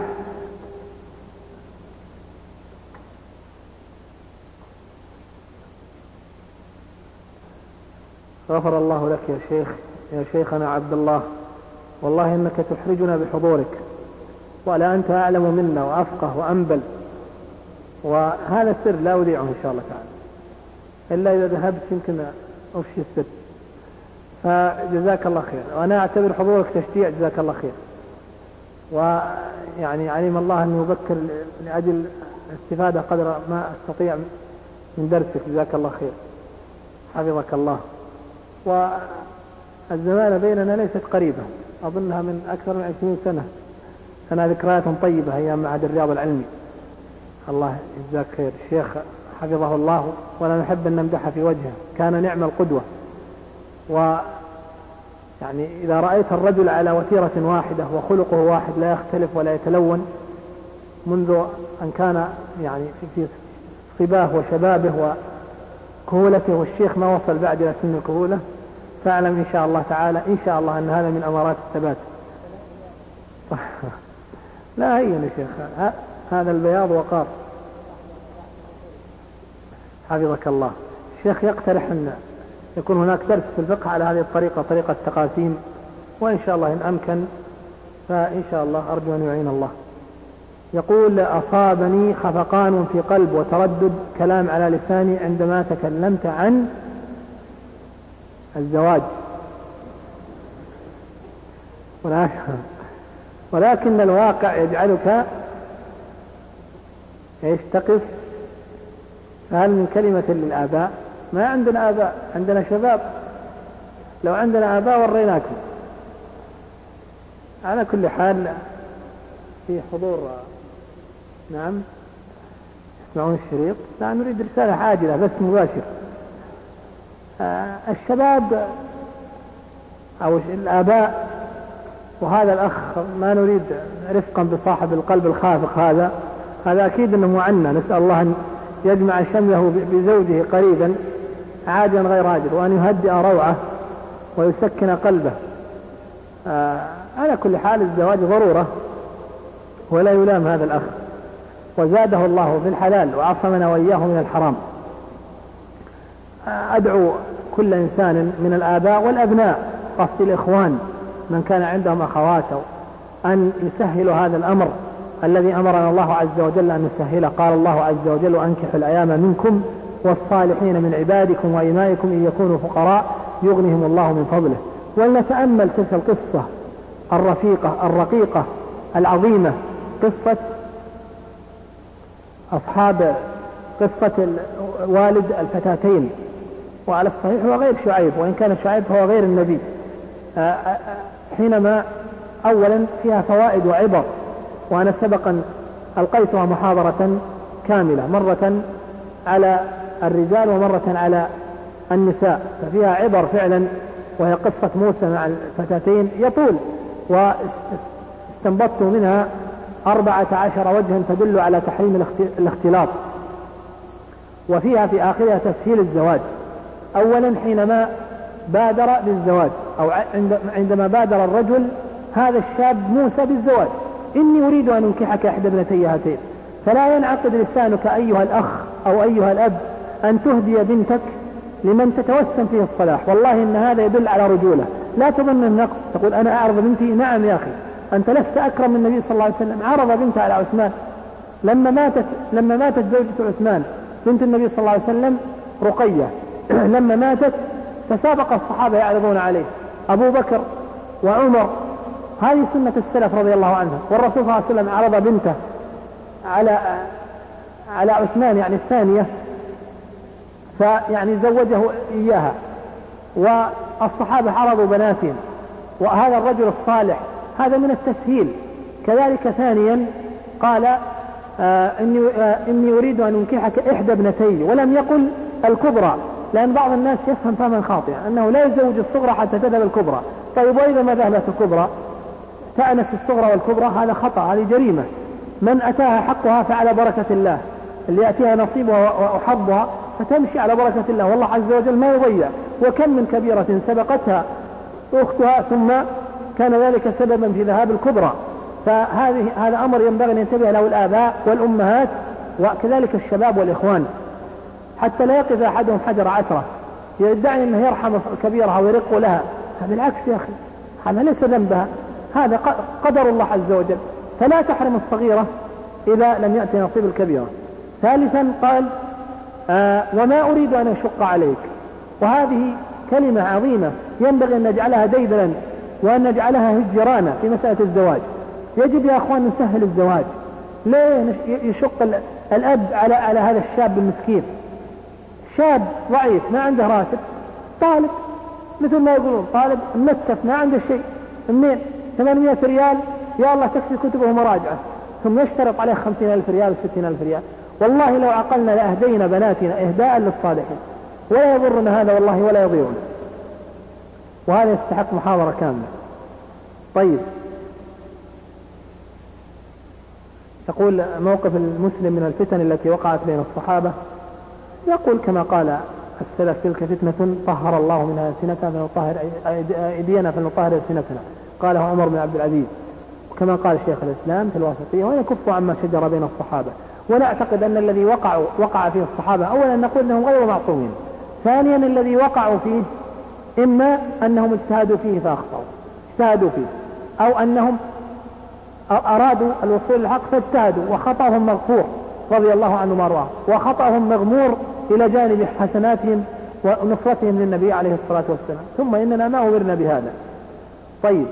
غفر الله لك يا شيخ، يا شيخنا عبد الله، والله إنك تحرجنا بحضورك، ولا أنت أعلم منا وأفقه وأنبل، وهذا السر لا أذيعه إن شاء الله تعالى إلا إذا ذهبت يمكن أفشي السر، فجزاك الله خير. وأنا أعتبر حضورك تشجيع، جزاك الله خير. ويعني علم الله أن يبكر لأجل الاستفادة قدر ما أستطيع من درسك، جزاك الله خير، حفظك الله. والزمان بيننا ليست قريبة، أظنها من أكثر من 20 سنة، أنا ذكريات طيبة أيام معهد الرياض العلمي. الله يجزاك خير الشيخ حفظه الله، ولا نحب أن نمدح في وجهه، كان نعم القدوة. ويعني إذا رأيت الرجل على وتيرة واحدة وخلقه واحد لا يختلف ولا يتلون منذ أن كان يعني في صباه وشبابه وكهولته، والشيخ ما وصل بعد إلى سن الكهولة، فاعلم إن شاء الله تعالى إن شاء الله أن هذا من أمارات الثبات. لا هي يا شيخ، هذا البياض وقار. حفظك الله. الشيخ يقترح أن يكون هناك درس في الفقه على هذه الطريقة، طريقة التقاسيم، وإن شاء الله إن أمكن فإن شاء الله أرجو أن يعين الله. يقول: أصابني خفقان في قلب وتردد كلام على لساني عندما تكلمت عن الزواج، ولكن الواقع يجعلك تقف. فهل من كلمة للآباء؟ ما عندنا آباء، عندنا شباب. لو عندنا آباء وريناكم. على كل حال في حضور، نعم، يسمعون الشريط. لا نريد رسالة عاجلة بس مباشر. الشباب أو الآباء وهذا الأخ ما نريد رفقا بصاحب القلب الخافق، هذا أكيد أنه معنا، نسأل الله أن يجمع شمله بزوجه قريبا عاجلا غير عاجل، وأن يهدئ روعه ويسكن قلبه. على كل حال الزواج ضرورة ولا يلام هذا الأخ، وزاده الله في الحلال وعصمنا وإياه من الحرام. أدعو كل إنسان من الآباء والأبناء، قصد الإخوان من كان عندهم أخوات، أن يسهلوا هذا الأمر الذي أمرنا الله عز وجل أن نسهله. قال الله عز وجل: وأنكحوا الأيام منكم والصالحين من عبادكم وإمائكم إن يكونوا فقراء يغنهم الله من فضله. ولنتأمل تلك القصة الرقيقة العظيمة، قصة أصحاب قصة والد الفتاتين، وعلى الصحيح هو غير شعيب، وإن كان شعيب هو غير النبي. حينما أولا فيها فوائد وعبر، وأنا سبقا ألقيتها محاضرة كاملة، مرة على الرجال ومرة على النساء، ففيها عبر فعلا، وهي قصة موسى مع الفتاتين يطول، واستنبطت منها 14 وجها تدل على تحريم الاختلاط. وفيها في آخرها تسهيل الزواج. أولا حينما بادر بالزواج، أو عندما بادر الرجل هذا الشاب موسى بالزواج: إني أريد أن أنكحك إحدى ابنتي هاتين. فلا ينعقد لسانك أيها الأخ أو أيها الأب أن تهدي بنتك لمن تتوسم فيه الصلاح، والله إن هذا يدل على رجولة. لا تظن النقص، تقول أنا أعرض بنتي. نعم يا أخي، أنت لست أكرم من النبي صلى الله عليه وسلم، عرض بنته على عثمان لما ماتت زوجة عثمان بنت النبي صلى الله عليه وسلم رقية، لما ماتت تسابق الصحابة يعرضون عليه، أبو بكر وعمر. هذه سنة السلف رضي الله عنها. والرسول صلى الله عليه وسلم عرض بنته على عثمان يعني الثانية، فيعني زوجه إياها، والصحابة عرضوا بناتهم، وهذا الرجل الصالح هذا من التسهيل. كذلك ثانيا قال: إني أريد أن أنكحك إحدى ابنتي، ولم يقل الكبرى، لأن بعض الناس يفهم فهما خاطئا أنه لا يزوج الصغرى حتى تذهب الكبرى. طيب وإذا ما ذهبت الكبرى تأنس الصغرى والكبرى؟ هذا خطأ، هذه جريمة. من أتاها حقها فعلى بركة الله، اللي يأتيها نصيبها وحظها فتمشي على بركة الله، والله عز وجل ما يضيع. وكم من كبيرة سبقتها أختها ثم كان ذلك سببا في ذهاب الكبرى. هذا أمر ينبغي أن ينتبه له الآباء والأمهات وكذلك الشباب والإخوان، حتى لا يقف أحدهم حجر عثرة يدعي أنه يرحم كبيرها ويرق لها. بالعكس يا أخي، هذا ليس ذنبها، هذا قدر الله عز وجل، فلا تحرم الصغيرة إذا لم يأتي نصيب الكبيرة. ثالثا قال وما أريد أن أشق عليك، وهذه كلمة عظيمة ينبغي أن نجعلها ديدلا وأن نجعلها هجرانا في مسألة الزواج. يجب يا أخوان نسهل الزواج، ليه يشق الأب على هذا الشاب المسكين؟ شاب ضعيف ما عنده راتب، طالب مثل ما يقولون طالب مكتف ما عنده شيء، منين 800 ريال يا الله تكفي كتبه ومراجعه، ثم يشترط عليه 50,000 ريال و60,000 ريال. والله لو عقلنا لأهدينا بناتنا إهداء للصالحين، ولا يضرنا هذا والله ولا يضيعنا، وهذا يستحق محاضرة كاملة. طيب، يقول موقف المسلم من الفتن التي وقعت بين الصحابة، يقول كما قال السلف تلك فتنة طهر الله منها ألسنتنا فنطهر أيدينا فنطهر ألسنتنا، قاله عمر بن عبد العزيز، وكما قال شيخ الإسلام في الواسطية، ونكف عما شجر بين الصحابة. ونعتقد أن الذي وقع فيه الصحابة أولا نقول أنهم غير معصومين، ثانيا الذي وقعوا فيه إما أنهم اجتهدوا فيه فأخطأوا اجتهدوا فيه، أو أنهم أرادوا الوصول للحق فاجتهدوا وخطأهم مغفور رضي الله عنهم وارضاهم، وخطأهم مغمور إلى جانب حسناتهم ونصرتهم للنبي عليه الصلاة والسلام، ثم إننا ما أمرنا بهذا. طيب،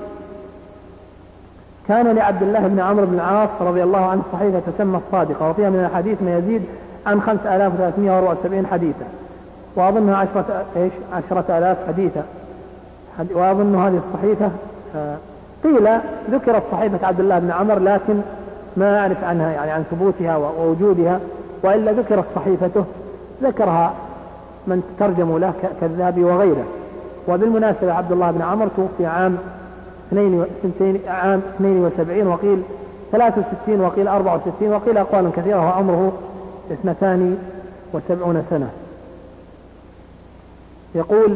كان لعبد الله بن عمرو بن العاص رضي الله عنه صحيفة تسمى الصادقة، وفيها من الحديث ما يزيد عن 5374 حديثا، وأظنها 10,000 حديثا، وأظن هذه الصحيفة قيل ذكرت صحيفة عبد الله بن عمر، لكن ما أعرف عنها يعني عن ثبوتها ووجودها، وإلا ذكرت صحيفته ذكرها من ترجموا له كالذهبي وغيره. وبالمناسبة عبد الله بن عمر توفي عام 72 وقيل 63 وقيل 64 وقيل أقوال كثيرة، وعمره 72 سنة. يقول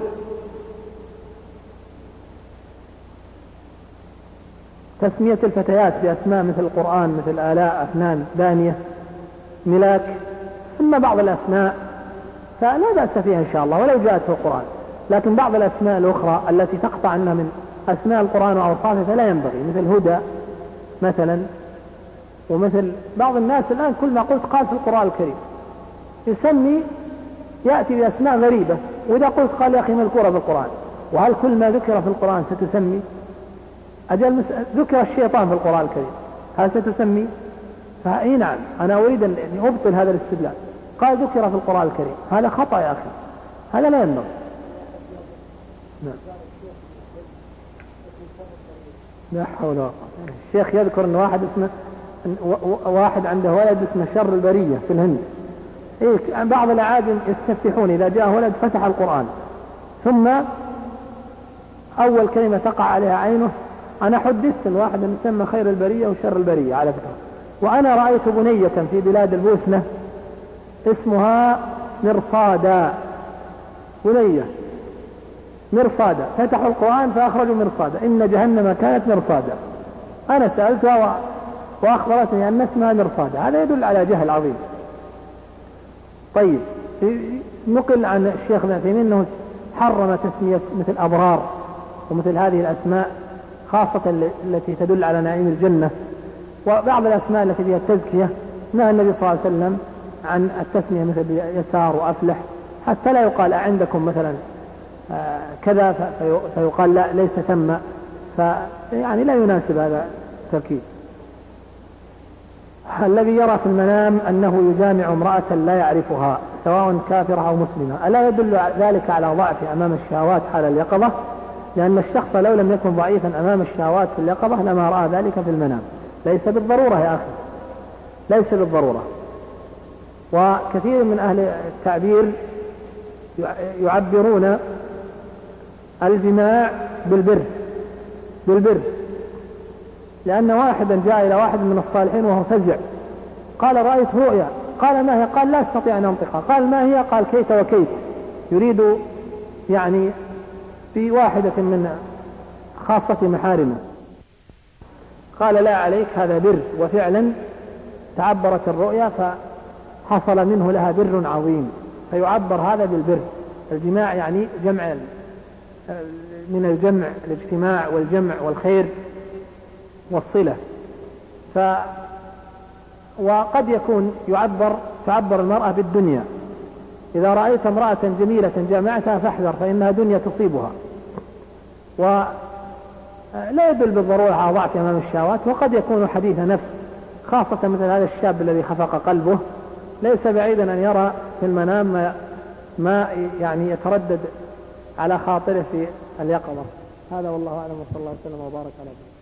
تسمية الفتيات بأسماء مثل القرآن مثل آلاء أفنان دانية ملاك، ثم بعض الأسماء فلا بأس فيها إن شاء الله ولو جاءت في القرآن، لكن بعض الأسماء الأخرى التي تقطع عنها من أسماء القرآن وأوصافه فلا ينبغي، مثل هدى مثلا، ومثل بعض الناس الآن كل ما قلت قال في القرآن الكريم يسمي يأتي بأسماء غريبة، وإذا قلت قال يا أخي مذكورة في القرآن، وهل كل ما ذكر في القرآن ستسمي؟ أجل ذكر الشيطان في القرآن الكريم هل ستسمي؟ فأي نعم، أنا أريد أن أبطل هذا الاستدلال، قال ذكر في القرآن الكريم، هذا خطأ يا أخي، هذا لا ينبغي. نعم. لا حول ولا قوة. الشيخ يذكر أن واحد عنده ولد اسمه شر البرية في الهند. بعض الأعاجم يستفتحون إذا جاء ولد فتح القرآن ثم أول كلمة تقع عليها عينه، أنا حدثت الواحد أن يسمى خير البرية وشر البرية على فكرة، وأنا رأيت بنية في بلاد البوسنة اسمها مرصادا، بنية مرصادا، فتحوا القرآن فأخرجوا مرصادا، إن جهنم كانت مرصادا. أنا سألتها وأخبرتني أن اسمها مرصادا، هذا يدل على جهل عظيم. طيب، نقل عن الشيخ ابن عثيمين أنه حرم تسمية مثل أبرار ومثل هذه الأسماء، خاصة التي تدل على نعيم الجنة، وبعض الأسماء التي فيها التزكية نهى النبي صلى الله عليه وسلم عن التسمية مثل يسار وأفلح، حتى لا يقال عندكم مثلا كذا فيقال لا ليس ثم، فيعني لا يناسب هذا التركيب. الذي يرى في المنام أنه يجامع امرأة لا يعرفها سواء كافرة أو مسلمة، ألا يدل ذلك على ضعف أمام الشهوات حال اليقظة؟ لأن الشخص لو لم يكن ضعيفا أمام الشهوات في اليقظة لما رأى ذلك في المنام. ليس بالضرورة يا أخي، ليس بالضرورة. وكثير من أهل التعبير يعبرون الجماع بالبر، لأن واحدا جاء إلى واحد من الصالحين وهو فزع، قال رأيت رؤيا، قال ما هي؟ قال لا أستطيع أن أنطقها. قال ما هي؟ قال كيت وكيت، يريد يعني في واحدة من خاصة محارمه. قال لا عليك، هذا بر. وفعلا تعبرت الرؤيا فحصل منه لها بر عظيم، فيعبر هذا بالبر. الجماع يعني جمع، من الجمع الاجتماع والجمع والخير والصلة. وقد يكون تعبر المرأة بالدنيا، إذا رأيت امرأة جميلة جامعتها فاحذر فإنها دنيا تصيبها. ولا يدل بالضرورة على ضعف أمام الشهوات، وقد يكون حديث نفس، خاصة مثل هذا الشاب الذي خفق قلبه، ليس بعيدا أن يرى في المنام ما يعني يتردد على خاطره في اليقظة. هذا والله أعلم، وصلى الله وسلم وبارك على نبينا.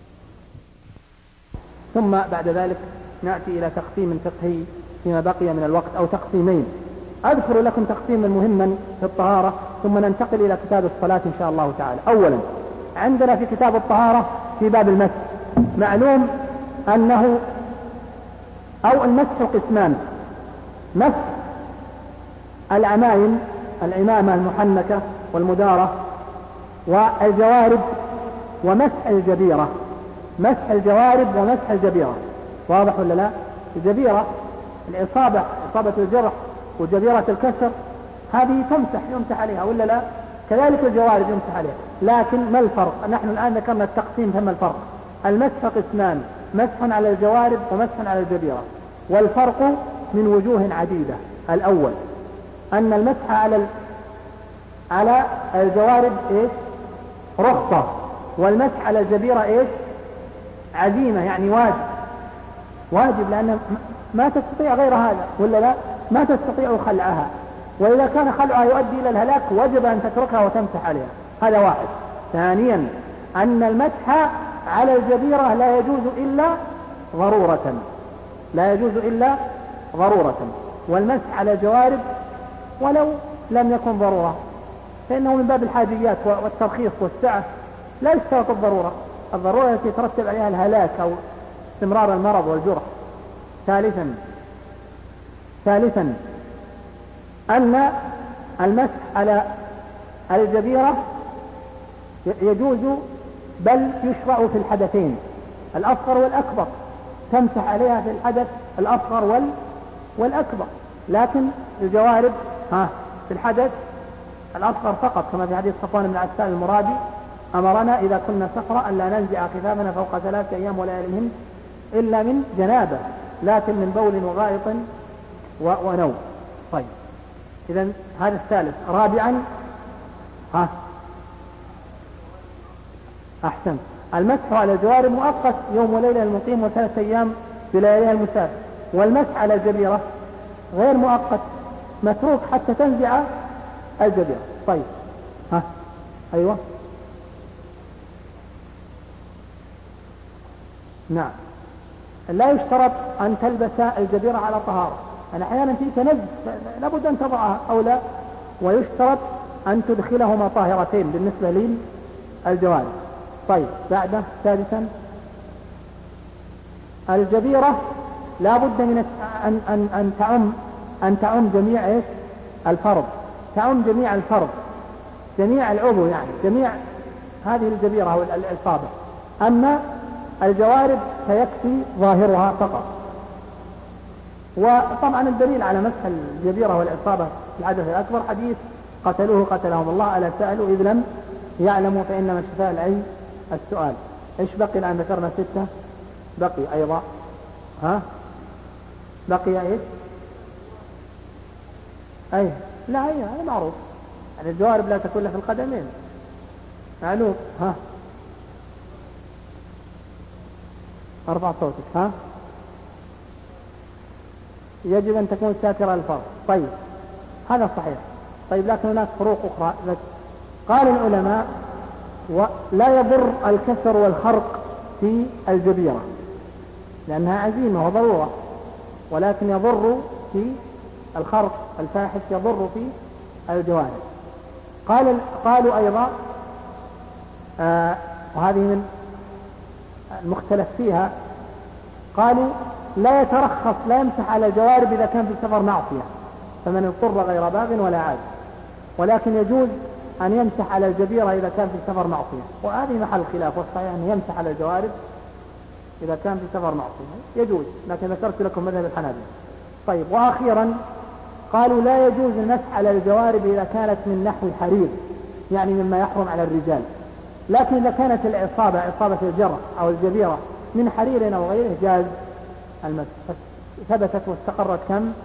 ثم بعد ذلك نأتي إلى تقسيم فقهي فيما بقي من الوقت، أو تقسيمين. أذكر لكم تقسيما مهما في الطهارة، ثم ننتقل إلى كتاب الصلاة إن شاء الله تعالى. أولا عندنا في كتاب الطهارة في باب المسح، معلوم أنه أو المسح قسمان: مسح العمائم، العمامة المحنكة والمدارة والجوارب، ومسح الجبيرة. مسح الجوارب ومسح الجبيرة، واضح ولا لا؟ الجبيرة الإصابة، إصابة الجرح، وجبيرة الكسر هذه يمسح عليها ولا لا؟ كذلك الجوارب يمسح عليها. لكن ما الفرق؟ نحن الآن ذكرنا التقسيم، فما الفرق؟ المسح قسمان: مسح على الجوارب ومسح على الجبيرة. والفرق من وجوه عديدة. الأول أن المسح على الجوارب إيش؟ رخصة، والمسح على الجبيرة إيش؟ عزيمة، يعني واجب، لأن ما تستطيع غير هذا ولا لا؟ ما تستطيع خلعها، وإذا كان خلعها يؤدي إلى الهلاك وجب أن تتركها وتمسح عليها. هذا واحد. ثانيا أن المسح على الجبيرة لا يجوز إلا ضرورة، لا يجوز إلا ضرورة. والمسح على الجوارب ولو لم يكن ضرورة، فإنه من باب الحاجيات والترخيص والسعة، لا يشترط الضرورة التي يترتب عليها الهلاك أو استمرار المرض والجرح. ثالثا أن المسح على الجبيرة يجوز، بل يشرع في الحدثين الأصغر والأكبر، تمسح عليها في الحدث الأصغر والأكبر، لكن الجوارب في الحدث الأصغر فقط، كما في حديث صفوان بن عسال المرادي: أمرنا إذا كنا سفرا أن لا ننزع خفافنا فوق 3 أيام ولياليهن إلا من جنابة، لكن من بول وغائط ونوم. طيب، إذا هذا الثالث. رابعا أحسن، المسح على الجوارب مؤقت، يوم وليلة المقيم و3 أيام بلياليها المسافر. والمسح على الجبيرة غير مؤقت، متروك حتى تنزع الجبيرة. طيب، أيوة، نعم. لا يشترط أن تلبس الجبيرة على طهارة، أنا أحيانا في تنزل لابد أن تضعها أو لا، ويشترط أن تدخلهما طاهرتين بالنسبة للجوارب. طيب، بعده ثالثا الجبيرة لا بد من أن تعم جميع إيش؟ الفرض، تعم جميع الفرض، جميع العضو، يعني جميع هذه الجبيرة والإصابة. أما الجوارب فيكفي ظاهرها فقط. وطبعا الدليل على مسح الجبيرة والإصابة في الحدث الأكبر حديث: قتلهم الله ألا سألوا إذ لم يعلموا فإنما شفاء العي السؤال. إيش بقي الآن؟ ذكرنا 6، بقي أيضا بقي إيش؟ أي لا، هي هذا معروف، يعني الجوارب لا تكون في القدمين، معلوم. ارفع صوتك. يجب أن تكون ساترة الفرض. طيب، هذا صحيح. طيب، لكن هناك فروق أخرى. قال العلماء: لا يضر الكسر والخرق في الجبيرة لأنها عزيمة وضرورة، ولكن يضر في الخرق الفاحش، يضر في الجوارب. قالوا أيضا، وهذه من المختلف فيها، قالوا لا يترخص، لا يمسح على الجوارب إذا كان في سفر معصية، فمن اضطر غير باغ ولا عاد، ولكن يجوز أن يمسح على الجبيرة إذا كان في سفر معصية، وهذه محل خلاف، والصحيح أن يمسح على الجوارب إذا كان في سفر معصية يجوز، لكن ذكرت لكم مذهب الحنابلة. طيب، وأخيرا قالوا لا يجوز المسح على الجوارب إذا كانت من نحو الحرير، يعني مما يحرم على الرجال، لكن إذا كانت العصابة عصابة الجرح أو الجبيرة من حرير أو غيره جاز المسح. ثبتت واستقرت كم؟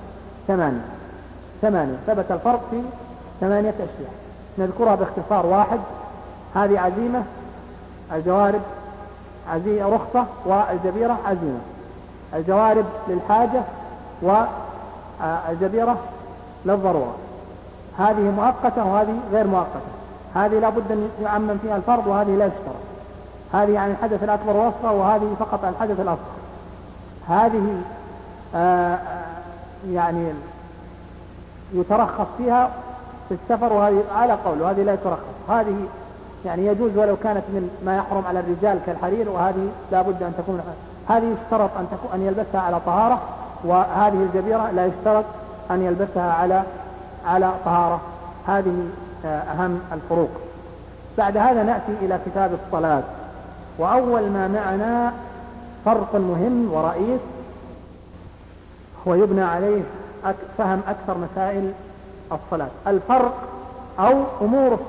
8. ثبت الفرق في 8 أشياء نذكرها باختصار. 1، هذه عزيمة، الجوارب رخصة، والجبيرة عزيمة. الجوارب للحاجة والجبيرة للضرورة، هذه مؤقتة وهذه غير مؤقتة، هذه لا بد أن يعمم فيها الفرض وهذه لا يشترط، هذه عن الحدث الأكبر والأصغر وهذه فقط عن الحدث الأصغر. هذه يعني يترخص فيها في السفر وهذه على قول، وهذه لا يترخص. هذه يعني يجوز ولو كانت من ما يحرم على الرجال كالحرير، وهذه لا بد أن تكون، هذه يشترط أن يلبسها على طهارة، وهذه الجبيرة لا يشترط أن يلبسها على طهارة. هذه أهم الفروق. بعد هذا نأتي إلى كتاب الصلاة، وأول ما معنا فرق مهم ورئيس ويبنى عليه فهم أكثر مسائل الصلاة. الفرق أو أمور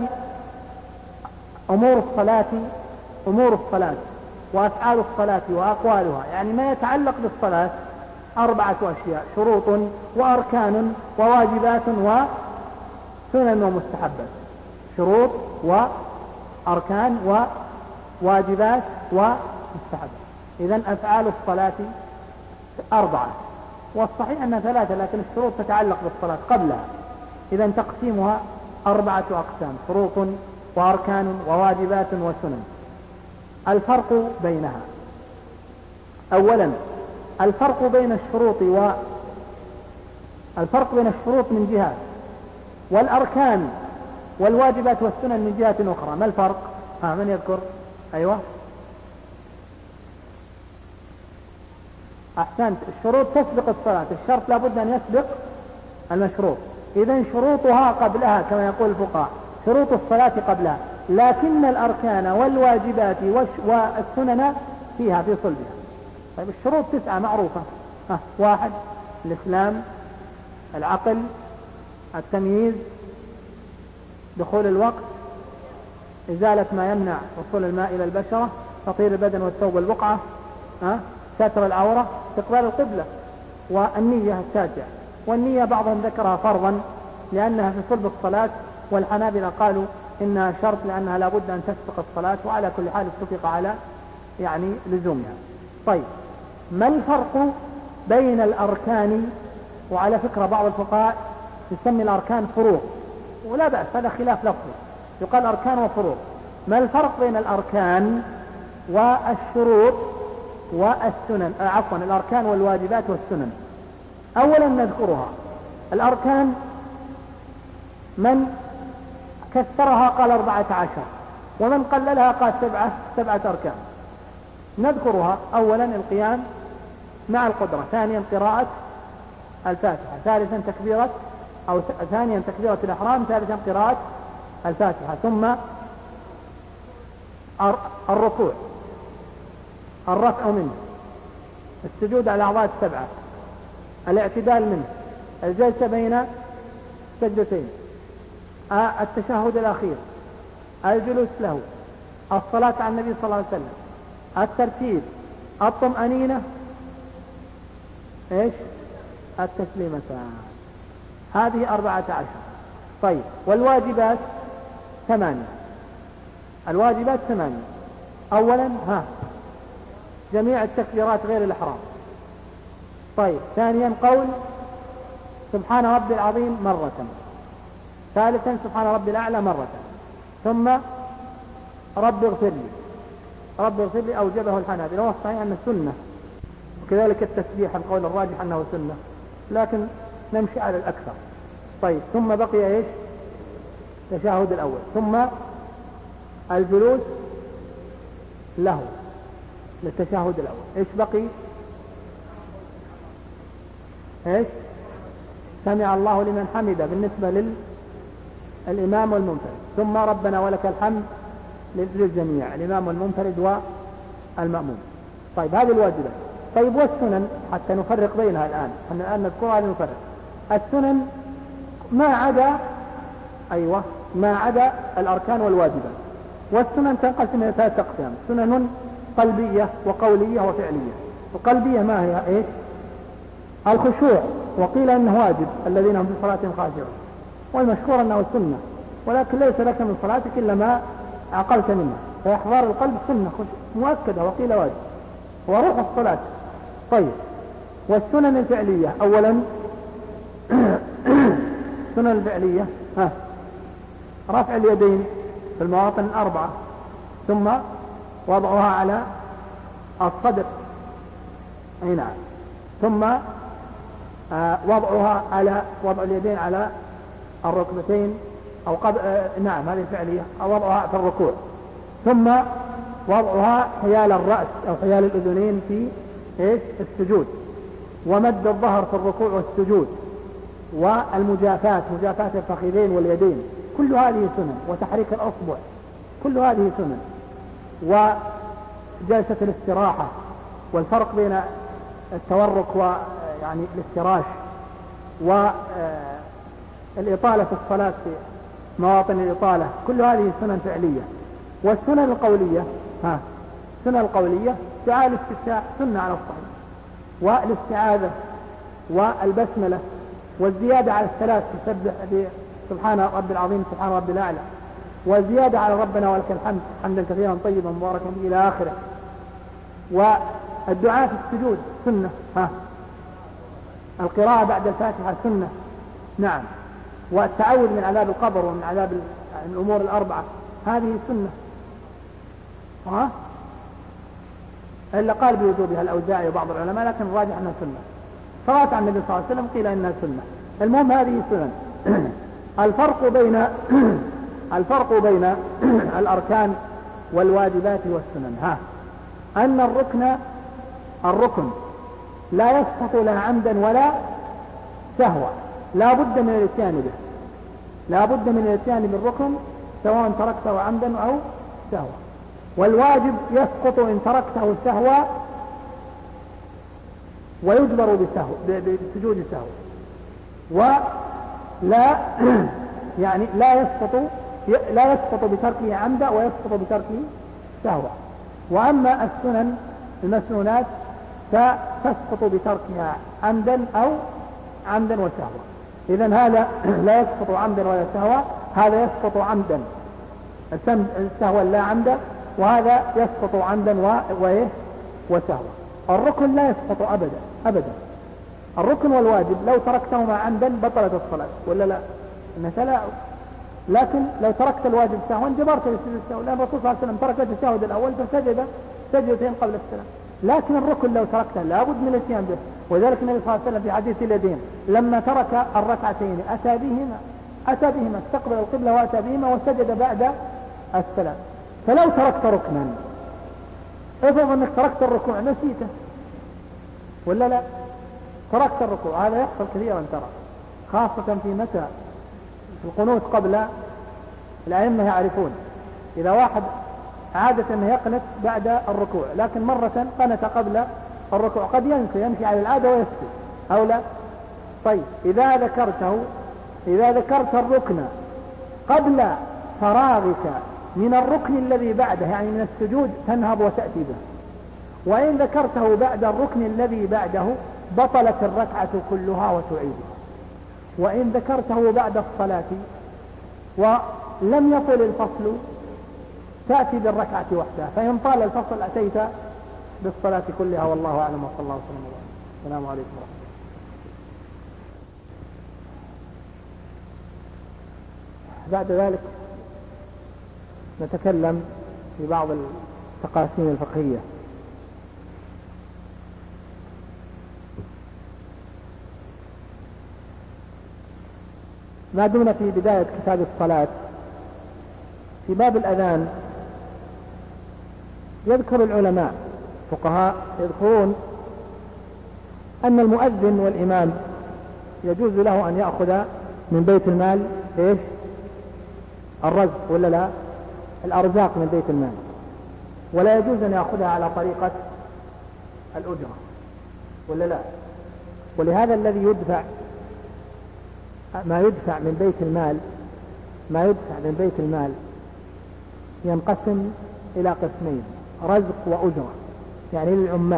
الصلاة وأفعال الصلاة وأقوالها، يعني ما يتعلق بالصلاة 4 أشياء: شروط وأركان وواجبات وسنن ومستحبات. شروط وأركان وواجبات ومستحبات. إذن أفعال الصلاة 4، والصحيح أنها 3، لكن الشروط تتعلق بالصلاة قبلها. إذن تقسيمها 4 أقسام: شروط وأركان وواجبات وسنن. الفرق بينها: أولا الفرق بين الشروط من جهة، والأركان والواجبات والسنن من جهة أخرى. ما الفرق؟ من يذكر؟ أيوة، أحسنت. الشروط تسبق الصلاة، الشرط لابد أن يسبق المشروط. إذن شروطها قبلها كما يقول الفقهاء، شروط الصلاة قبلها، لكن الأركان والواجبات والسنن فيها في صلبها. طيب، الشروط 9 معروفة: 1 الإسلام، العقل، التمييز، دخول الوقت، إزالة ما يمنع وصول الماء إلى البشرة، تطهير البدن والثوب والبقعة، ستر العورة، استقبال القبلة، والنية التاسعة. والنية بعضهم ذكرها فرضا لأنها في صلب الصلاة، والحنابلة قالوا إنها شرط لأنها لا بد أن تسبق الصلاة، وعلى كل حال اتفق على يعني لزومها. طيب، ما الفرق بين الأركان؟ وعلى فكرة بعض الفقهاء يسمي الأركان فروع، ولا بأس، هذا خلاف لفظي، يقال أركان وفروع. ما الفرق بين الأركان والشروط والسنن؟ الأركان والواجبات والسنن. أولا نذكرها. الأركان من كثرها قال 14، ومن قللها قال 7 أركان. نذكرها: أولا القيام مع القدرة، ثانيا قراءة الفاتحة، ثالثا ثانيا تكبيرة الإحرام، ثالثا قراءة الفاتحة، ثم الركوع، الرفع منه، السجود على الأعضاء 7، الاعتدال منه، الجلسة بين سجدتين، التشهد الأخير، الجلوس له، الصلاة على النبي صلى الله عليه وسلم، الترتيب، الطمأنينة، التسليمتان. هذه 14. طيب، والواجبات 8. الواجبات 8: أولا جميع التكبيرات غير الإحرام. طيب، ثانيا قول سبحان ربي العظيم مرة، ثالثا سبحان ربي الأعلى مرة، ثم رب اغفر لي أوجبه الحنابلة، والصحيح أنه سنة، وكذلك التسبيح القول الراجح أنه سنة، لكن نمشي على الأكثر. طيب، ثم بقي تشهد الأول، ثم الجلوس له، للتشهد الأول. إيش بقي؟ إيش؟ سمع الله لمن حمده بالنسبة للإمام والمنفرد، ثم ربنا ولك الحمد للجميع، الإمام والمنفرد والمأموم. طيب هذه الواجبات. طيب والسنن حتى نفرق بينها الآن، احنا الآن نذكرها لنفرق. السنن ما عدا الأركان والواجبات. والسنن تنقسم إلى 3 أقسام: سنن قلبية وقولية وفعلية. القلبية ما هي؟ إيش؟ الخشوع، وقيل أنه واجب، الذين هم في صلاتهم خاشعون، والمشهور أنه سنة، ولكن ليس لك من صلاتك إلا ما عقلت منها، فإحضار القلب سنة مؤكدة، وقيل واجب، وروح الصلاة. طيب والسنن الفعلية أولا سنن الفعلية رفع اليدين في المواطن 4، ثم وضعها على الصدر، أي نعم، ثم وضع اليدين على الركبتين أو نعم هذه الفعلية، أو وضعها في الركوع، ثم وضعها حيال الرأس أو حيال الأذنين في السجود، ومد الظهر في الركوع والسجود، والمجافاة، مجافاة الفخذين واليدين، كل هذه سنن، وتحريك الأصبع، كل هذه سنن. وجلسة الاستراحة، والفرق بين التورك ويعني الافتراش، والإطالة في الصلاة في مواطن الإطالة، كل هذه سنن فعلية. والسنن القولية السنن القولية دعاء الاستفتاح سنة على الصحيح، والاستعاذة والبسملة، والزيادة على 3 تسبح سبحان رب العظيم سبحان رب الأعلى، والزيادة على ربنا ولك الحمد حمدا كثيرا طيبا مباركا فيه إلى آخره. والدعاء في السجود سنة، القراءة بعد الفاتحة سنة، نعم، والتعوذ من عذاب القبر ومن عذاب الأمور 4 هذه سنة، إلا قال بوجوبها الأوزاعي وبعض العلماء، لكن الراجح أنها سنة. صلاة على النبي صلى الله عليه وسلم قيل إنها سنة. المهم هذه سنن. الفرق بين الأركان والواجبات والسنن أن الركن لا يسقط لا عمدا ولا سهوا، لا بد من الاتيان به، لا بد من الاتيان بالركن سواء تركته عمدا أو سهوا. والواجب يسقط إن تركته سهوا ويجبر بسجود سهو، ولا يعني لا يسقط بتركه عمدا ويسقط بتركه سهوا. وأما السنن المسنونات فتسقط بتركها عمدا وسهوا. إذن هذا لا يسقط عمدا ولا سهوا، هذا يسقط عمدا سهوا لا عمدا، وهذا يسقط عمدا وسهوا. الركن لا يسقط أبدا. الركن والواجب لو تركتهما عمدا بطلت الصلاة ولا لا؟ مثلا لكن لو تركت الواجب سهوا جبرت للسجود السهو، لأن الرسول صلى الله عليه وسلم ترك التشهد الأول فسجد سجدتين قبل السلام. لكن الركن لو تركته لا بد من الاتيان به، وذلك النبي صلى الله عليه وسلم في حديث اليدين لما ترك الركعتين أتى بهما استقبل القبلة وأتى بهما وسجد بعد السلام. فلو تركت ركنا، افرض أنك تركت الركوع نسيته ولا لا؟ تركت الركوع، هذا يحصل كثيرا ترى، خاصة في متى في القنوت قبل، الأئمة يعرفون إذا واحد عادة أنه يقنت بعد الركوع، لكن مرة قنت قبل الركوع قد يمشي على العادة ويسكت أو لا. طيب إذا ذكرت الركن قبل فراغك من الركن الذي بعده، يعني من السجود، تنهض وتأتي به. وإن ذكرته بعد الركن الذي بعده بطلت الركعة كلها وتعيدها. وإن ذكرته بعد الصلاة ولم يطل الفصل تأتي بالركعة وحدها، فإن طال الفصل أتيت بالصلاة كلها، والله أعلم، وصلى الله وسلم وبارك. السلام عليكم ورحمة الله. بعد ذلك نتكلم في بعض التقاسيم الفقهية. ما دمنا في بداية كتاب الصلاة، في باب الأذان يذكر العلماء الفقهاء يذكرون أن المؤذن والإمام يجوز له أن يأخذ من بيت المال إيش؟ الرزق ولا لا؟ الأرزاق من بيت المال، ولا يجوز أن يأخذها على طريقة الأجرة ولا لا؟ ولهذا الذي يدفع ما يدفع من بيت المال ينقسم إلى قسمين: رزق وأجرة. يعني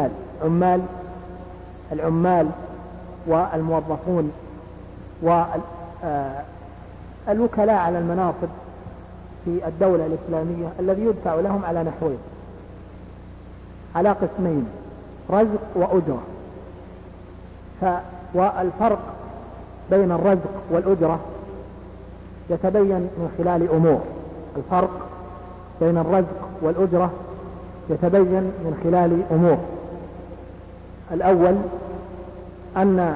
العمال والموظفون والوكلاء على المناصب في الدولة الإسلامية الذي يدفع لهم على نحوين، على قسمين: رزق وأجرة. والفرق بين الرزق والأجرة يتبين من خلال أمور. الفرق بين الرزق والأجرة يتبين من خلال أمور. الأول أن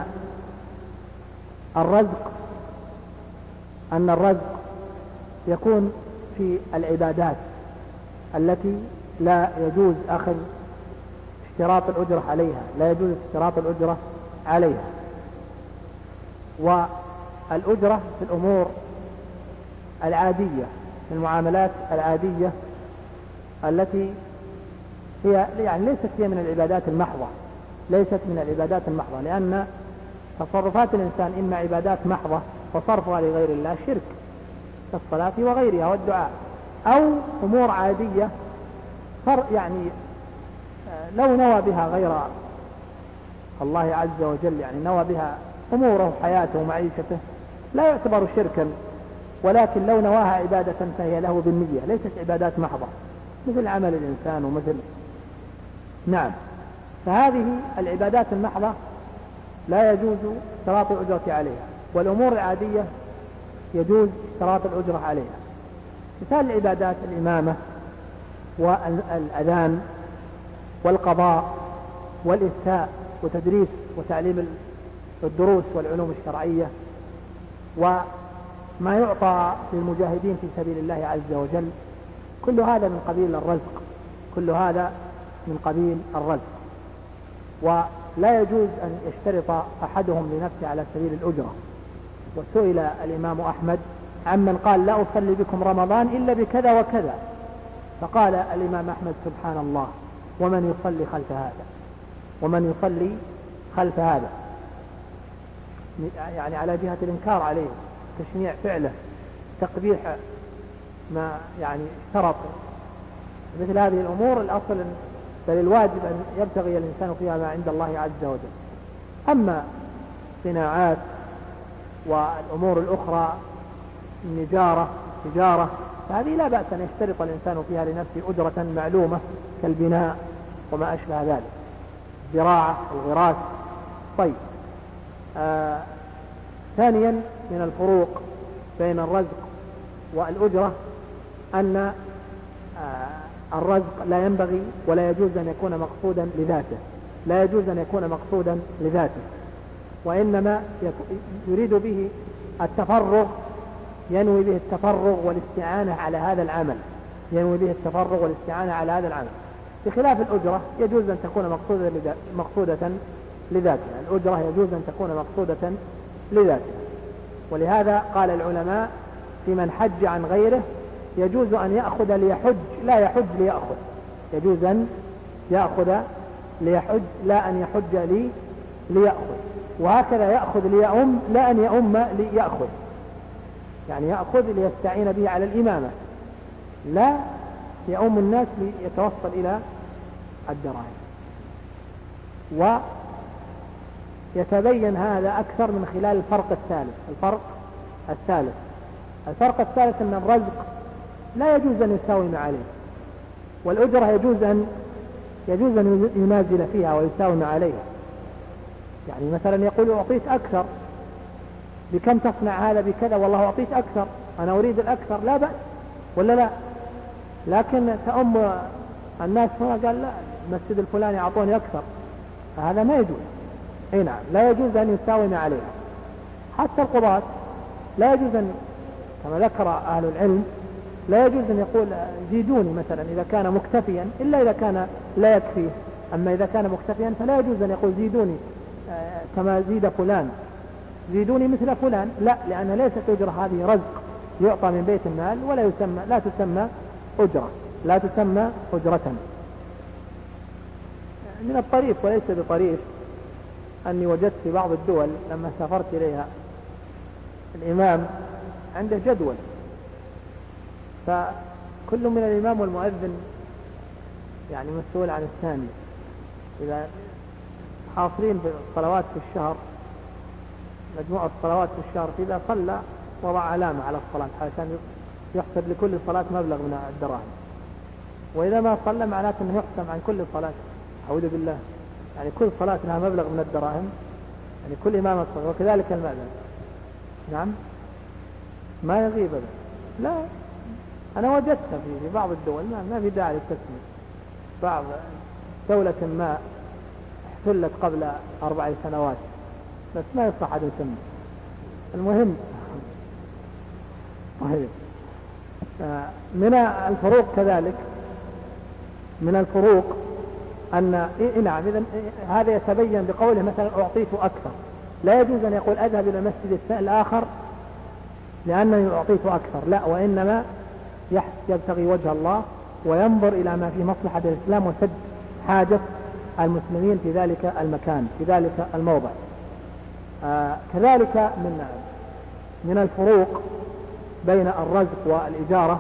الرزق يكون في العبادات التي لا يجوز أخذ اشتراط الأجرة عليها، والأجرة في الأمور العادية، في المعاملات العادية التي هي يعني ليست من العبادات المحضة، لأن تصرفات الإنسان إما عبادات محضة وصرفها لغير الله شرك كالصلاة وغيرها والدعاء، أو أمور عادية يعني لو نوى بها غير الله عز وجل، يعني نوى بها أموره حياته ومعيشته لا يعتبر شركا، ولكن لو نواها عبادة فهي له بالنية، ليست عبادات محضة مثل عمل الإنسان ومثل فهذه العبادات المحضة لا يجوز اشتراط الأجرة عليها، والأمور العادية يجوز اشتراط الأجرة عليها. مثال العبادات: الإمامة والأذان والقضاء والإفتاء وتدريس وتعليم الدروس والعلوم الشرعية، وما يعطى للمجاهدين في سبيل الله عز وجل، كل هذا من قبيل الرزق. ولا يجوز أن يشترط أحدهم لنفسه على سبيل الأجرة. وسئل الإمام أحمد عمن قال: لا أصلي بكم رمضان إلا بكذا وكذا، فقال الإمام أحمد: سبحان الله، ومن يصلي خلف هذا، يعني على جهة الإنكار عليه، تشنيع فعله، تقبيح ما يعني اشترط. مثل هذه الأمور الأصل بل الواجب أن يبتغي الإنسان فيها ما عند الله عز وجل. أما صناعات والأمور الأخرى، تجارة، فهذه لا بأس أن يشترط الإنسان فيها لنفسه أجرة معلومة كالبناء وما أشبه ذلك، زراعة، الغراس. طيب، ثانيا من الفروق بين الرزق والأجرة أن الرزق لا ينبغي ولا يجوز أن يكون مقصودا لذاته، وإنما يريد به التفرغ، ينوي به التفرغ والاستعانة على هذا العمل، بخلاف الأجرة يجوز أن تكون مقصودة لذاتها. ولهذا قال العلماء في من حج عن غيره: يجوز أن يأخذ ليحج لا يحج ليأخذ، يجوز أن يأخذ ليحج لا أن يحج ليأخذ، وهكذا يأخذ ليأم لا أن يأم ليأخذ، يعني يأخذ ليستعين به على الإمامة، لا يأم الناس ليتوصل إلى الدراهم. ويتبين هذا أكثر من خلال الفرق الثالث أن الرزق لا يجوز أن يساوم عليه، والأجرة يجوز أن ينازل فيها ويساوم عليها. يعني مثلا يقول: أعطيت أكثر، بكم تصنع هذا؟ بكذا. والله أعطيت أكثر، أنا أريد الأكثر، لا بأس ولا لا؟ لكن تأم الناس هنا قال: لا، المسجد الفلاني أعطوني أكثر، فهذا ما يجوز. نعم، لا يجوز أن يساوم عليها. حتى القضاة لا يجوز أن، كما ذكر أهل العلم، لا يجوز أن يقول: زيدوني مثلا إذا كان مكتفيا، إلا إذا كان لا يكفيه أما إذا كان مكتفيا فلا يجوز أن يقول زيدوني كما زيد فلان، زيدوني مثل فلان، لا، لأن ليست أجرة، هذه رزق يعطى من بيت المال ولا يسمى، لا تسمى أجرة، لا تسمى أجرة. من الطريف وليس بطريف أني وجدت في بعض الدول لما سافرت إليها الإمام عنده جدول، فكل من الإمام والمؤذن يعني مسؤول عن الثاني، إذا حاصلين بالصلوات في الشهر مجموعة الصلوات في الشهر، إذا صلى وضع علامة على الصلاة عشان يحسب لكل صلاة مبلغ من الدراهم، وإذا ما صلى معناته أنه يحسب عن كل صلاة، أعوذ بالله، يعني كل صلاة لها مبلغ من الدراهم، يعني كل إمام الصلاة، وكذلك المأذن. نعم، ما يغيب هذا، لا، أنا وجدتها في بعض الدول، ما في داعي للتسمية، بعض دولة ما احتلت قبل 4 سنوات، بس ما يصح أن يسمى. المهم، طيب، من الفروق كذلك، من الفروق أن نعم، إذن هذا يتبين بقوله مثلا أعطيت أكثر، لا يجوز أن يقول أذهب إلى المسجد الآخر لأنني أعطيت أكثر، لا، وإنما يبتغي وجه الله وينظر إلى ما في مصلحة الإسلام وسد حاجة المسلمين في ذلك المكان، في ذلك الموضع. كذلك من الفروق بين الرزق والإجارة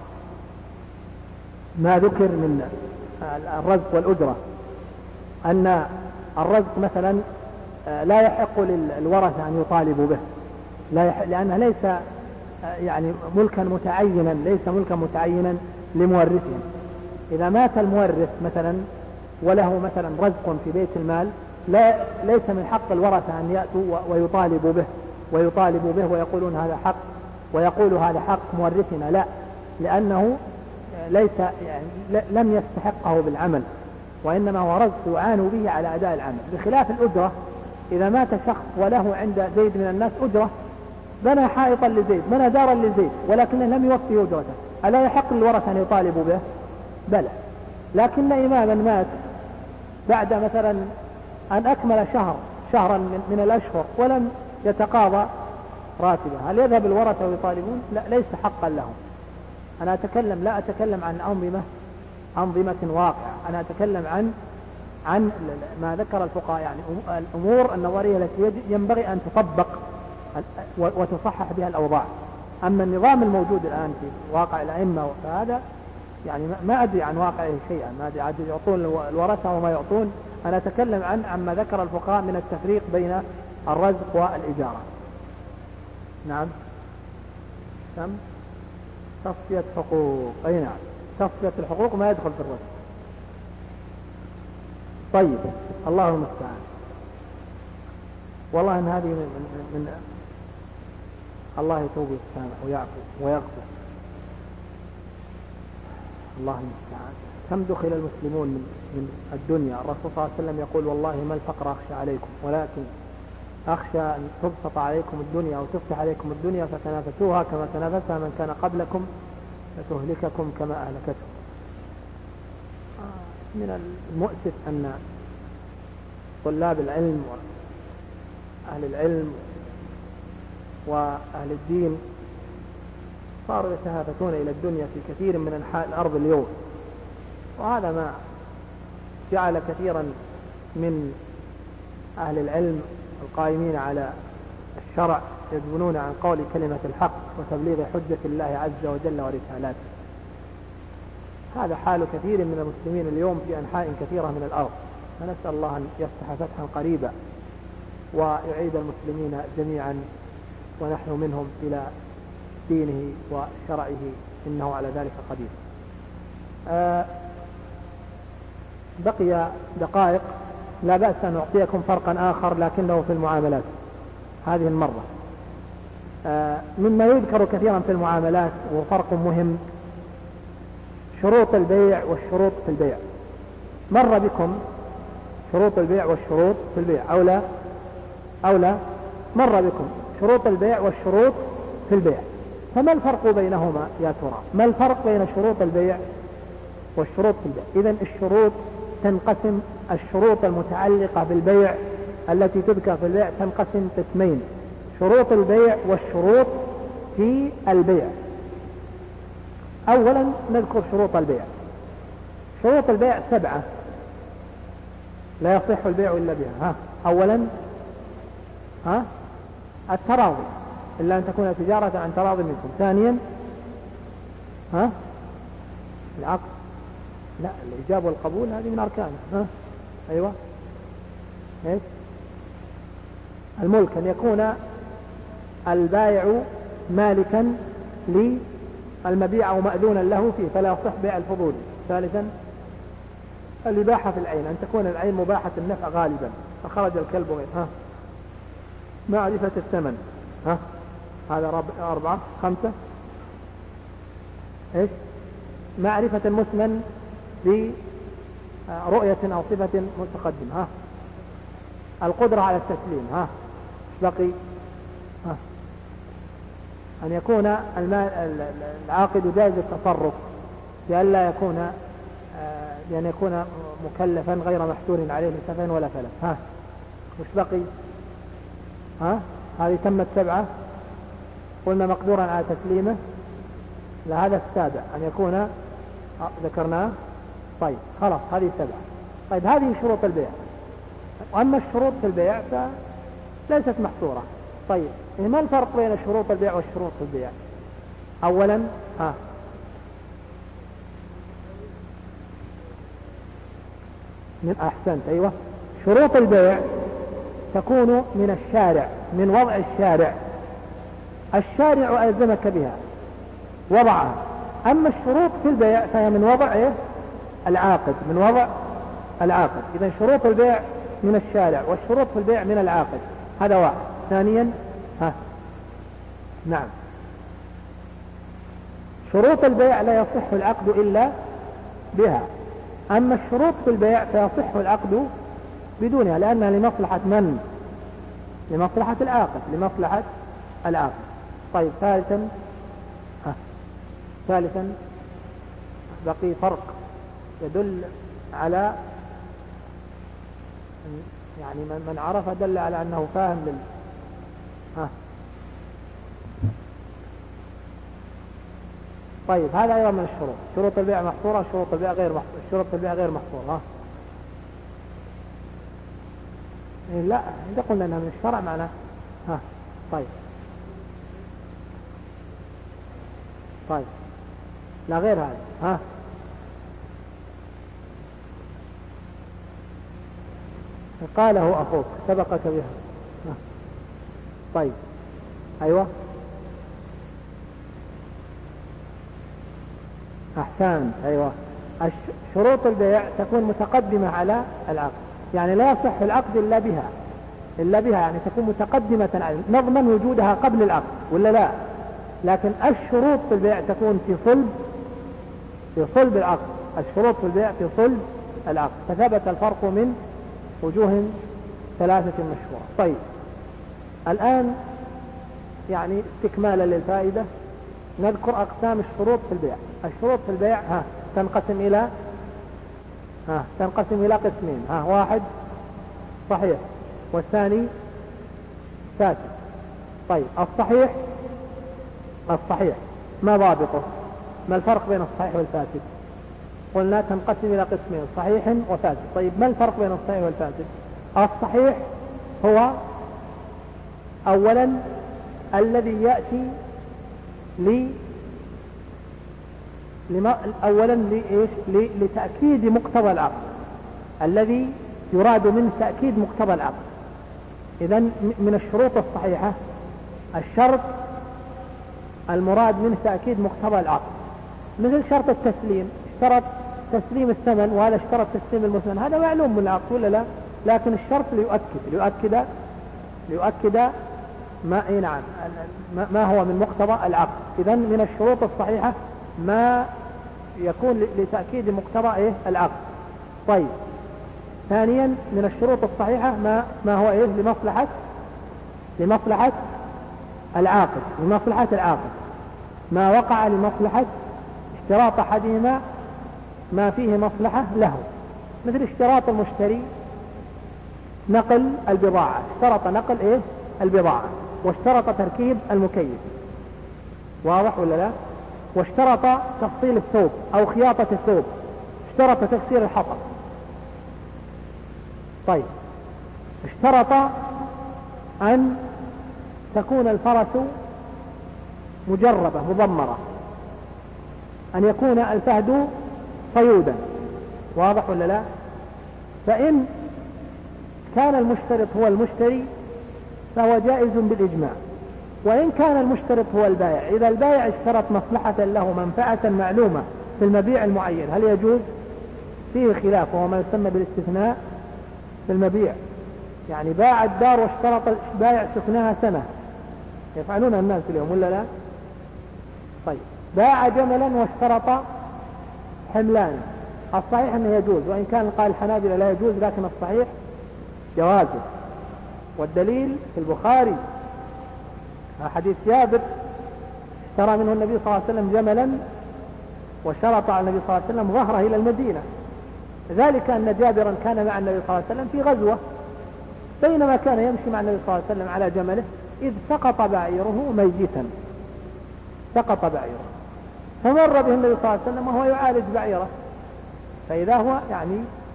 ما ذكر من الرزق والأجرة، أن الرزق مثلا لا يحق للورثة أن يطالبوا به، لأنه ليس يعني ملكا متعينا، ليس ملكا متعينا لمورثهم. إذا مات المورث مثلا وله مثلا رزق في بيت المال، ليس من حق الورثة أن يأتوا ويطالبوا به ويقولون هذا حق، ويقول هذا حق مورثنا، لا، لأنه ليس يعني لم يستحقه بالعمل، وإنما هو رزق يعانوا به على أداء العمل. بخلاف الأجرة، إذا مات شخص وله عند زيد من الناس أجرة، بنى حائطا لزيد، بنى دارا لزيد، ولكنه لم يوفي أجرته، ألا يحق للورثة أن يطالبوا به؟ بلى. لكن إماما مات بعد مثلا أن أكمل شهرا من الأشهر ولم يتقاضى راتبه، هل يذهب الورثة ويطالبون؟ لا، ليس حقا لهم. أنا لا أتكلم عن أنظمة واقعة، أنا أتكلم عن ما ذكر الفقهاء، يعني الأمور النظرية التي ينبغي أن تطبق وتصحح بها الأوضاع. أما النظام الموجود الآن في واقع الأئمة فهذا يعني ما أدري عن واقعه شيئا، ما أدري عاد يعطون الورثة وما يعطون. أنا أتكلم عما ذكر الفقهاء من التفريق بين الرزق والإجارة. نعم، تصفية حقوق، أي نعم، تصفية الحقوق ما يدخل في الرزق. طيب، الله المستعان. والله إن هذه من الله يتوب ويسامح ويعفو ويغفر. الله المستعان. كم دخل المسلمون من الدنيا. الرسول صلى الله عليه وسلم يقول والله ما الفقر أخشى عليكم، ولكن أخشى أن تبسط عليكم الدنيا أو تفتح عليكم الدنيا فتنافسوها كما تنافسها من كان قبلكم فتهلككم كما أهلكتهم. من المؤسف أن طلاب العلم وأهل العلم وأهل الدين صاروا يتهافتون إلى الدنيا في كثير من أنحاء الأرض اليوم، وهذا ما جعل كثيرا من أهل العلم القائمين على الشرع يدبنون عن قول كلمة الحق وتبليغ حجة الله عز وجل ورسالاته. هذا حال كثير من المسلمين اليوم في أنحاء كثيرة من الأرض، فنسأل الله أن يفتح فتحا قريبا ويعيد المسلمين جميعا ونحن منهم إلى دينه وشرعه، إنه على ذلك قدير. بقي دقائق، لا بأس أن أعطيكم فرقا آخر لكنه في المعاملات هذه المرة. مما يذكر كثيرا في المعاملات وفرق مهم، شروط البيع والشروط في البيع. مر بكم شروط البيع والشروط في البيع أو لا مر بكم شروط البيع والشروط في البيع، فما الفرق بينهما يا ترى؟ ما الفرق بين شروط البيع والشروط في البيع؟ إذن الشروط تنقسم الشروط المتعلقة بالبيع التي تذكر في البيع تنقسم قسمين: شروط البيع والشروط في البيع. أولا نذكر شروط البيع. شروط البيع 7 لا يصح البيع إلا بها. أولا التراضي، إلا أن تكون تجارة عن تراض منكم. ثانيا العقد، لا الإجابة والقبول هذه من أركانه. أيوة إيش؟ الملك، أن يكون البائع مالكا للمبيع أو مأذونا له فيه فلا يصح بيع الفضول. ثالثا الإباحة في العين، أن تكون العين مباحة النفع غالبا فخرج الكلب غير. معرفة الثمن. هذا 4. 5 إيش؟ معرفة المثمن برؤية أو صفة متقدمة. القدرة على التسليم. بقي أن يكون العاقد جائز التصرف لئلا يكون بأن يكون مكلفا غير محسور عليه لسفه ولا فلس. وش بقي؟ هذه تمت 7. قلنا مقدورا على تسليمه، لهذا 7 أن يكون ذكرناه. طيب خلاص هذه 7. طيب هذه شروط البيع. وأما الشروط في البيع فليست محصورة. طيب ما الفرق بين شروط البيع والشروط في البيع؟ أولا من أحسنت. أيوة، شروط البيع تكون من الشارع، من وضع الشارع. الشارع ألزمك بها وضعها. أما الشروط في البيع فهي من وضع العاقد، من وضع العاقد. إذا شروط البيع من الشارع والشروط في البيع من العاقد. هذا واحد. ثانيا نعم، شروط البيع لا يصح العقد إلا بها. أما الشروط في البيع فيصح العقد بدونها، لأنها لمصلحة من؟ لمصلحة العاقد، لمصلحة العاقد. طيب ثالثا بقي فرق يدل على يعني من عرف دل على أنه فاهم طيب هذا أيضا من الشروط. شروط البيع محصورة، شروط البيع غير محصورة. شروط البيع غير محصورة. لا إذا قلنا أنها من الشرع معناه طيب لا غير هذا. قاله أخوك سبقك بها. طيب أيوة أحسان. أيوة، شروط البيع تكون متقدمة على العقد، يعني لا يصح العقد إلا بها، يعني تكون متقدمة على، نضمن وجودها قبل العقد ولا لا. لكن الشروط في البيع تكون في صلب العقد. الشروط في البيع في صلب العقد. فثبت الفرق من وجوه 3 مشهورة. طيب الآن يعني استكمالا للفائدة نذكر أقسام الشروط في البيع. الشروط في البيع تنقسم إلى قسمين. واحد صحيح والثاني فاسد. طيب الصحيح ما ضابطه؟ ما الفرق بين الصحيح والفاسد؟ قلنا تنقسم إلى قسمين: صحيح وفاسد. طيب ما الفرق بين الصحيح والفاسد؟ الصحيح هو أولا الذي يأتي لتأكيد مقتضى العقد، الذي يراد منه تأكيد مقتضى العقد. إذن من الشروط الصحيحة الشرط المراد منه تأكيد مقتضى العقد، مثل شرط التسليم. اشترط تسليم الثمن وهذا اشترط تسليم المثمن، هذا معلوم من العقد ولا لا؟ لكن الشرط ليؤكد ما هو من مقتضى العقد. إذن من الشروط الصحيحة ما يكون لتأكيد مقتضى العقد. طيب ثانيا من الشروط الصحيحة ما هو لمصلحة العاقد، ما وقع لمصلحة اشتراط أحدهما ما فيه مصلحة له. مثل اشتراط المشتري نقل البضاعة، اشترط نقل ايه البضاعة، واشترط تركيب المكيف، واضح ولا لا؟ واشترط تفصيل الثوب او خياطة الثوب، اشترط تفصيل الحطب. طيب اشترط ان تكون الفرس مجربة مضمرة، ان يكون الفهد صيودا، واضح ولا لا؟ فإن كان المشترط هو المشتري فهو جائز بالإجماع، وإن كان المشترط هو البائع، إذا البائع اشترط مصلحة له منفعة معلومة في المبيع المعين هل يجوز؟ فيه خلاف، وهو ما يسمى بالاستثناء في المبيع. يعني باع الدار واشترط بائع سكنها سنة، يفعلون الناس اليوم ولا لا؟ طيب باع جملا واشترط حملانا، الصحيح أنه يجوز، وإن كان قال الحنابلة لا يجوز، لكن الصحيح جوازه. والدليل في البخاري حديث جابر اشترى منه النبي صلى الله عليه وسلم جملا وشرط على النبي صلى الله عليه وسلم ظهره إلى المدينة، ذلك أن جابرا كان مع النبي صلى الله عليه وسلم في غزوة، بينما كان يمشي مع النبي صلى الله عليه وسلم على جمله إذ سقط بعيره ميتا، سقط بعيره، فمر به النبي صلى الله عليه وسلم وهو يعالج بعيره، فإذا هو يعني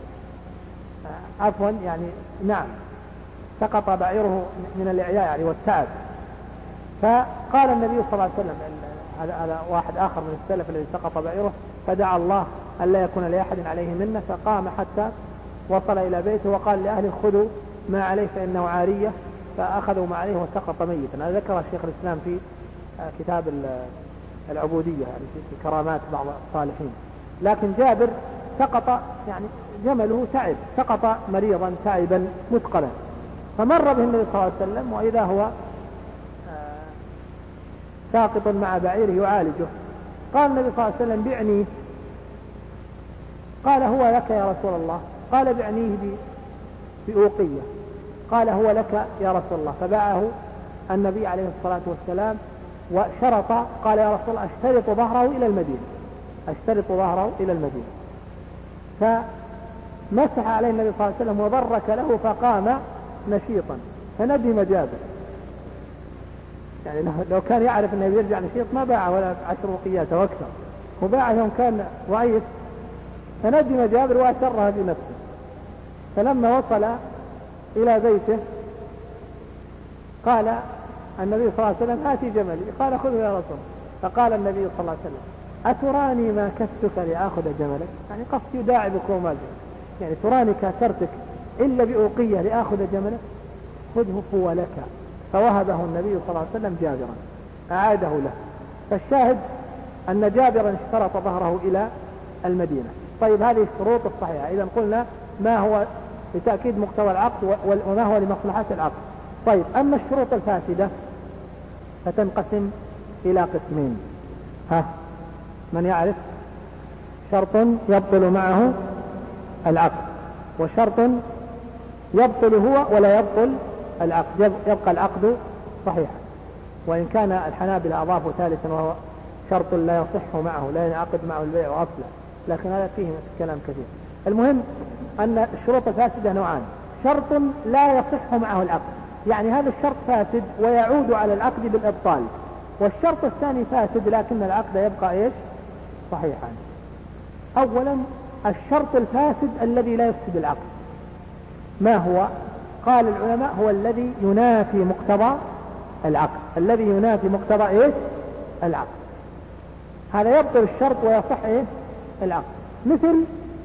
عفوا يعني نعم سقط بعيره من الإعياء يعني والتعب، فقال النبي صلى الله عليه وسلم، هذا واحد آخر من السلف الذي سقط بعيره، فدعا الله ألا يكون لأحد عليه منه، فقام حتى وصل إلى بيته وقال لأهله خذوا ما عليه فإنه عارية، فأخذوا ما عليه وسقط ميتا. هذا ذكر الشيخ الإسلام في كتاب العبودية، يعني في كرامات بعض الصالحين. لكن جابر سقط يعني جمله تعب، سقط مريضا تعبا مثقلا، فمر به النبي صلى الله عليه وسلم وإذا هو ساقط مع بعيره يعالجه، قال النبي صلى الله عليه وسلم بعني، قال هو لك يا رسول الله، قال بعنيه بأوقية، قال هو لك يا رسول الله، فباعه النبي عليه الصلاة والسلام وشرط، قال يا رسول الله اشترط ظهره إلى المدينة، اشترط ظهره إلى المدينة، فمسح عليه النبي صلى الله عليه وسلم وبرك له فقام نشيطا، فندم جابر، يعني لو كان يعرف انه يرجع نشيط ما باعه ولا 10 وقيات واكثر، وباعه يوم كان ضعيف، فندم جابر وأسرها بنفسه. فلما وصل إلى بيته قال النبي صلى الله عليه وسلم آتي جملي، قال خذه يا رسول، فقال النبي صلى الله عليه وسلم أتراني ما كستك لآخذ جملك، يعني قصد يداعبك وما جملك، يعني تراني كاسرتك إلا بأوقية لآخذ جملك، خذه هو لك، فوهبه النبي صلى الله عليه وسلم جابرا أعاده له. فالشاهد أن جابرا اشترط ظهره إلى المدينة. طيب هذه الشروط الصحيحة، إذا قلنا ما هو لتأكيد مقتضى العقد وما هو لمصلحة العقد. طيب أما الشروط الفاسدة فتنقسم إلى قسمين، من يعرف؟ شرط يبطل معه العقد، وشرط يبطل هو ولا يبطل العقد، يبقى العقد صحيحا، وإن كان الحنابلة أضافوا ثالثا وهو شرط لا يصح معه، لا ينعقد معه البيع أصلا، لكن هذا فيه كلام كثير. المهم أن الشروط الفاسدة نوعان، شرط لا يصح معه العقد، يعني هذا الشرط فاسد ويعود على العقد بالإبطال، والشرط الثاني فاسد لكن العقد يبقى إيش؟ صحيحا. أولا الشرط الفاسد الذي لا يفسد العقد ما هو؟ قال العلماء هو الذي ينافي مقتضى العقد، الذي ينافي مقتضى إيش؟ العقد، هذا يبطل الشرط ويصح إيه؟ العقد. مثل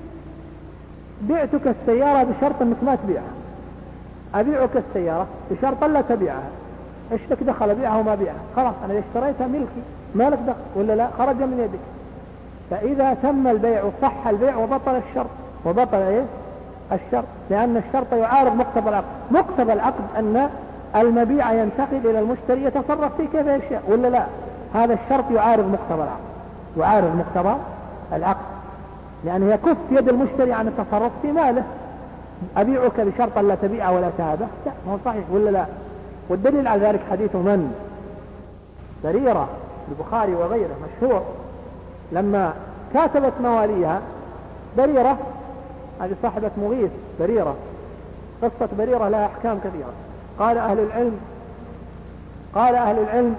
بعتك السيارة بشرط أنك ما تبيعها، أبيعك السيارة بشرط لا تبيعها، إيش لك دخل بيعها وما بيعها؟ خلاص أنا اشتريتها ملكي، ما لك دخل ولا لا؟ خرج من يدك. فإذا تم البيع صح البيع وبطل الشرط، وبطل إيه؟ الشرط، لأن الشرط يعارض مقتضى العقد. مقتضى العقد أن المبيع ينتقل إلى المشتري يتصرف فيه كيف يشاء ولا لا؟ هذا الشرط يعارض مقتضى العقد، يعارض مقتضى العقد، لأنه يكف يد المشتري عن التصرف في ماله. أبيعك بشرط لا تبيع ولا تهابه، لا هو صحيح ولا لا؟ والدليل على ذلك حديث من؟ بريرة البخاري وغيره مشهور، لما كاتبت مواليها بريرة هذه صاحبة مغيث بريرة. قصة بريرة لها أحكام كثيرة. قال أهل العلم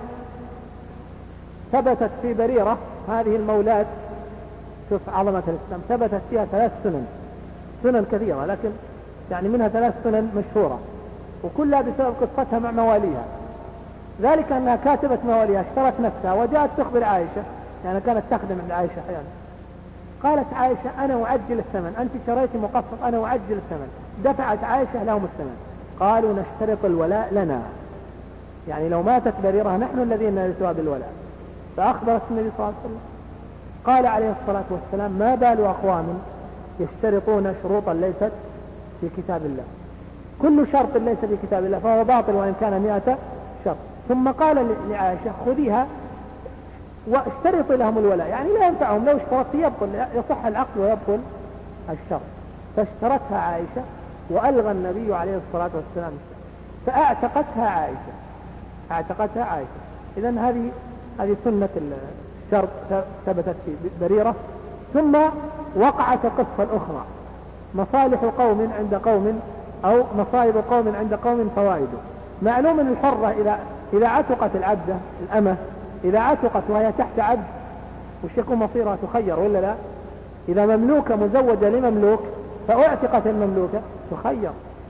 ثبتت في بريرة هذه المولاة، شوف عظمة الإسلام، ثبتت فيها 3 سنن كثيرة، لكن يعني منها 3 سنن مشهورة، وكلها بسبب قصتها مع مواليها. ذلك أنها كاتبة مواليها اشترت نفسها وجاءت تخبر عائشة، يعني كانت تخدم عند عائشة أحيانا. قالت عائشة أنا أعجل الثمن، أنت شريتي مقسط أنا أعجل الثمن. دفعت عائشة لهم الثمن. قالوا نشترط الولاء لنا، يعني لو ماتت بريرة نحن الذين نرثها بالولاء. فأخبرت النبي صلى الله عليه وسلم. قال عليه الصلاة والسلام ما بال أقوام يشترطون شروطا ليست في كتاب الله. كل شرط ليس في كتاب الله فهو باطل وإن كان 100 شرط. ثم قال لعائشة خذيها واشترط لهم الولاء، يعني لا ينفعهم، لو اشترطت يبطل، يصح العقد ويبطل الشرط. فاشترتها عائشة وألغى النبي عليه الصلاة والسلام فأعتقتها عائشة. إذن هذه سنة الشرط ثبتت في بريرة. ثم وقعت القصة الأخرى، مصالح قوم عند قوم أو مصائب قوم عند قوم فوائده. معلوم أن الحرة إذا عتقت العبدة الأمة، إذا عتقت وهي تحت عبد وش يكون مصيرها؟ تخير ولا لا؟ إذا مملوكة مزوجة لمملوك فأعتقت المملوكة تخير.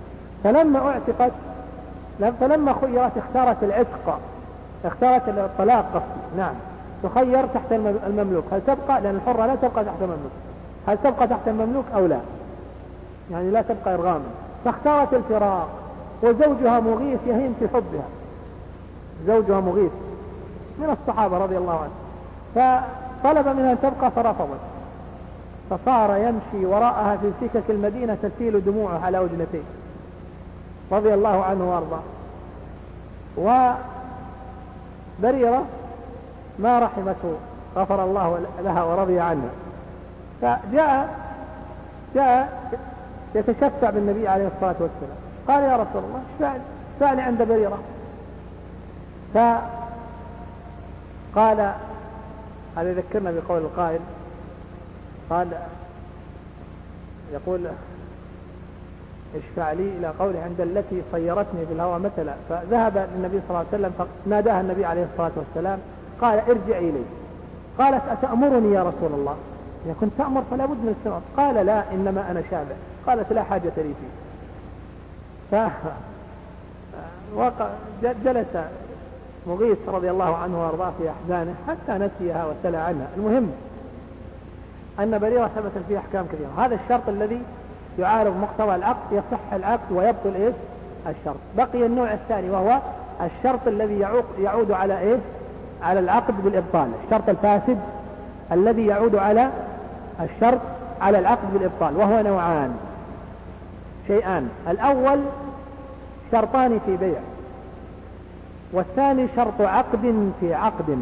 فلما خيرت اختارت العتق، اختارت الطلاق قصدي، نعم، تخير تحت المملوك. هل تبقى، لأن الحرة لا تبقى تحت المملوك، هل تبقى تحت المملوك أو لا؟ يعني لا تبقى إرغاما. فاختارت الفراق، وزوجها مغيث يهين في حبها، زوجها مغيث من الصحابة رضي الله عنه، فطلب منها أن تبقى فرفضت، فصار يمشي وراءها في سكك المدينة تسيل دموعه على وجنتيه رضي الله عنه وارضاه. وبريرة ما رحمته غفر الله لها ورضي عنها، فجاء يتشفع بالنبي عليه الصلاة والسلام. قال يا رسول الله اشفعني عند بريرة. فقال، هذا يذكرنا بقول القائل، قال يقول اشفع لي إلى قوله عند التي صيرتني بالهوى مثلا. فذهب النبي صلى الله عليه وسلم فناداها النبي عليه الصلاة والسلام قال ارجعي إلي. قالت أتأمرني يا رسول الله؟ إذا كنت تأمر فلا بد من السماء. قال لا إنما أنا شابع. قالت لا حاجة لي فيه. جلس مغيث رضي الله عنه وارضاه في أحزانه حتى نسيها وسلى عنها. المهم أن بريرة ثبت فيه أحكام كثيرة. هذا الشرط الذي يعارض مقتضى العقد يصح العقد ويبطل إيه الشرط. بقي النوع الثاني وهو الشرط الذي يعود على إيه على العقد بالإبطال، الشرط الفاسد الذي يعود على الشرط على العقد بالإبطال، وهو نوعان، شيئان. الأول شرطان في بيع، والثاني شرط عقد في عقد.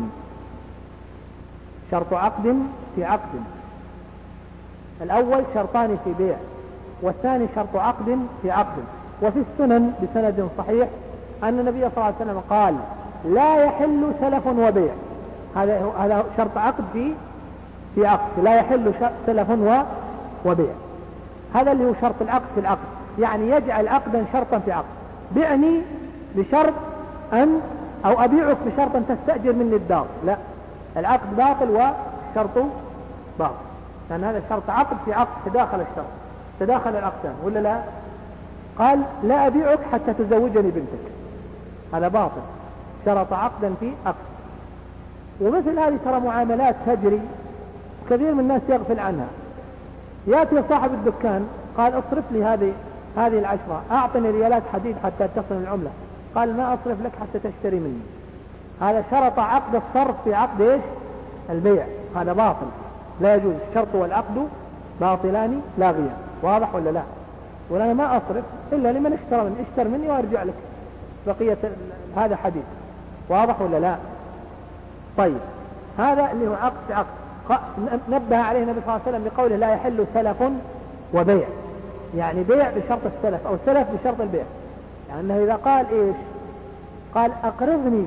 شرط عقد في عقد. الأول شرطان في بيع، والثاني شرط عقد في عقد. وفي السنن بسند صحيح أن النبي صلى الله عليه وسلم قال لا يحل سلف وبيع. هذا شرط عقد في عقد، لا يحل سلف وبيع. هذا اللي هو شرط العقد في العقد، يعني يجعل عقدا شرطا في عقد. بعني بشرط أن أو أبيعك بشرط أن تستأجر مني الدار، لا، العقد باطل والشرط باطل، لأن هذا شرط عقد في عقد، تداخل الشرط، تداخل العقدان ولا لا؟ قال لا أبيعك حتى تزوجني بنتك، هذا باطل، شرط عقدا في عقد. ومثل هذه ترى معاملات تجري كثير من الناس يغفل عنها. يأتي صاحب الدكان قال اصرف لي هذه 10، أعطني ريالات حديد حتى تصل العملة. قال ما أصرف لك حتى تشتري مني. هذا شرط عقد الصرف في عقد إيش البيع، هذا باطل، لا يجوز. الشرط والعقد باطلان لاغيان، واضح ولا لا؟ وأنا ما أصرف إلا لمن اشتر مني وأرجع لك بقية هذا حديد، واضح ولا لا؟ طيب هذا اللي هو عقد في عقد. نبه عليه النبي صلى الله عليه وسلم بقوله لا يحل سلف وبيع، يعني بيع بشرط السلف أو سلف بشرط البيع. يعني أنه إذا قال إيش، قال أقرضني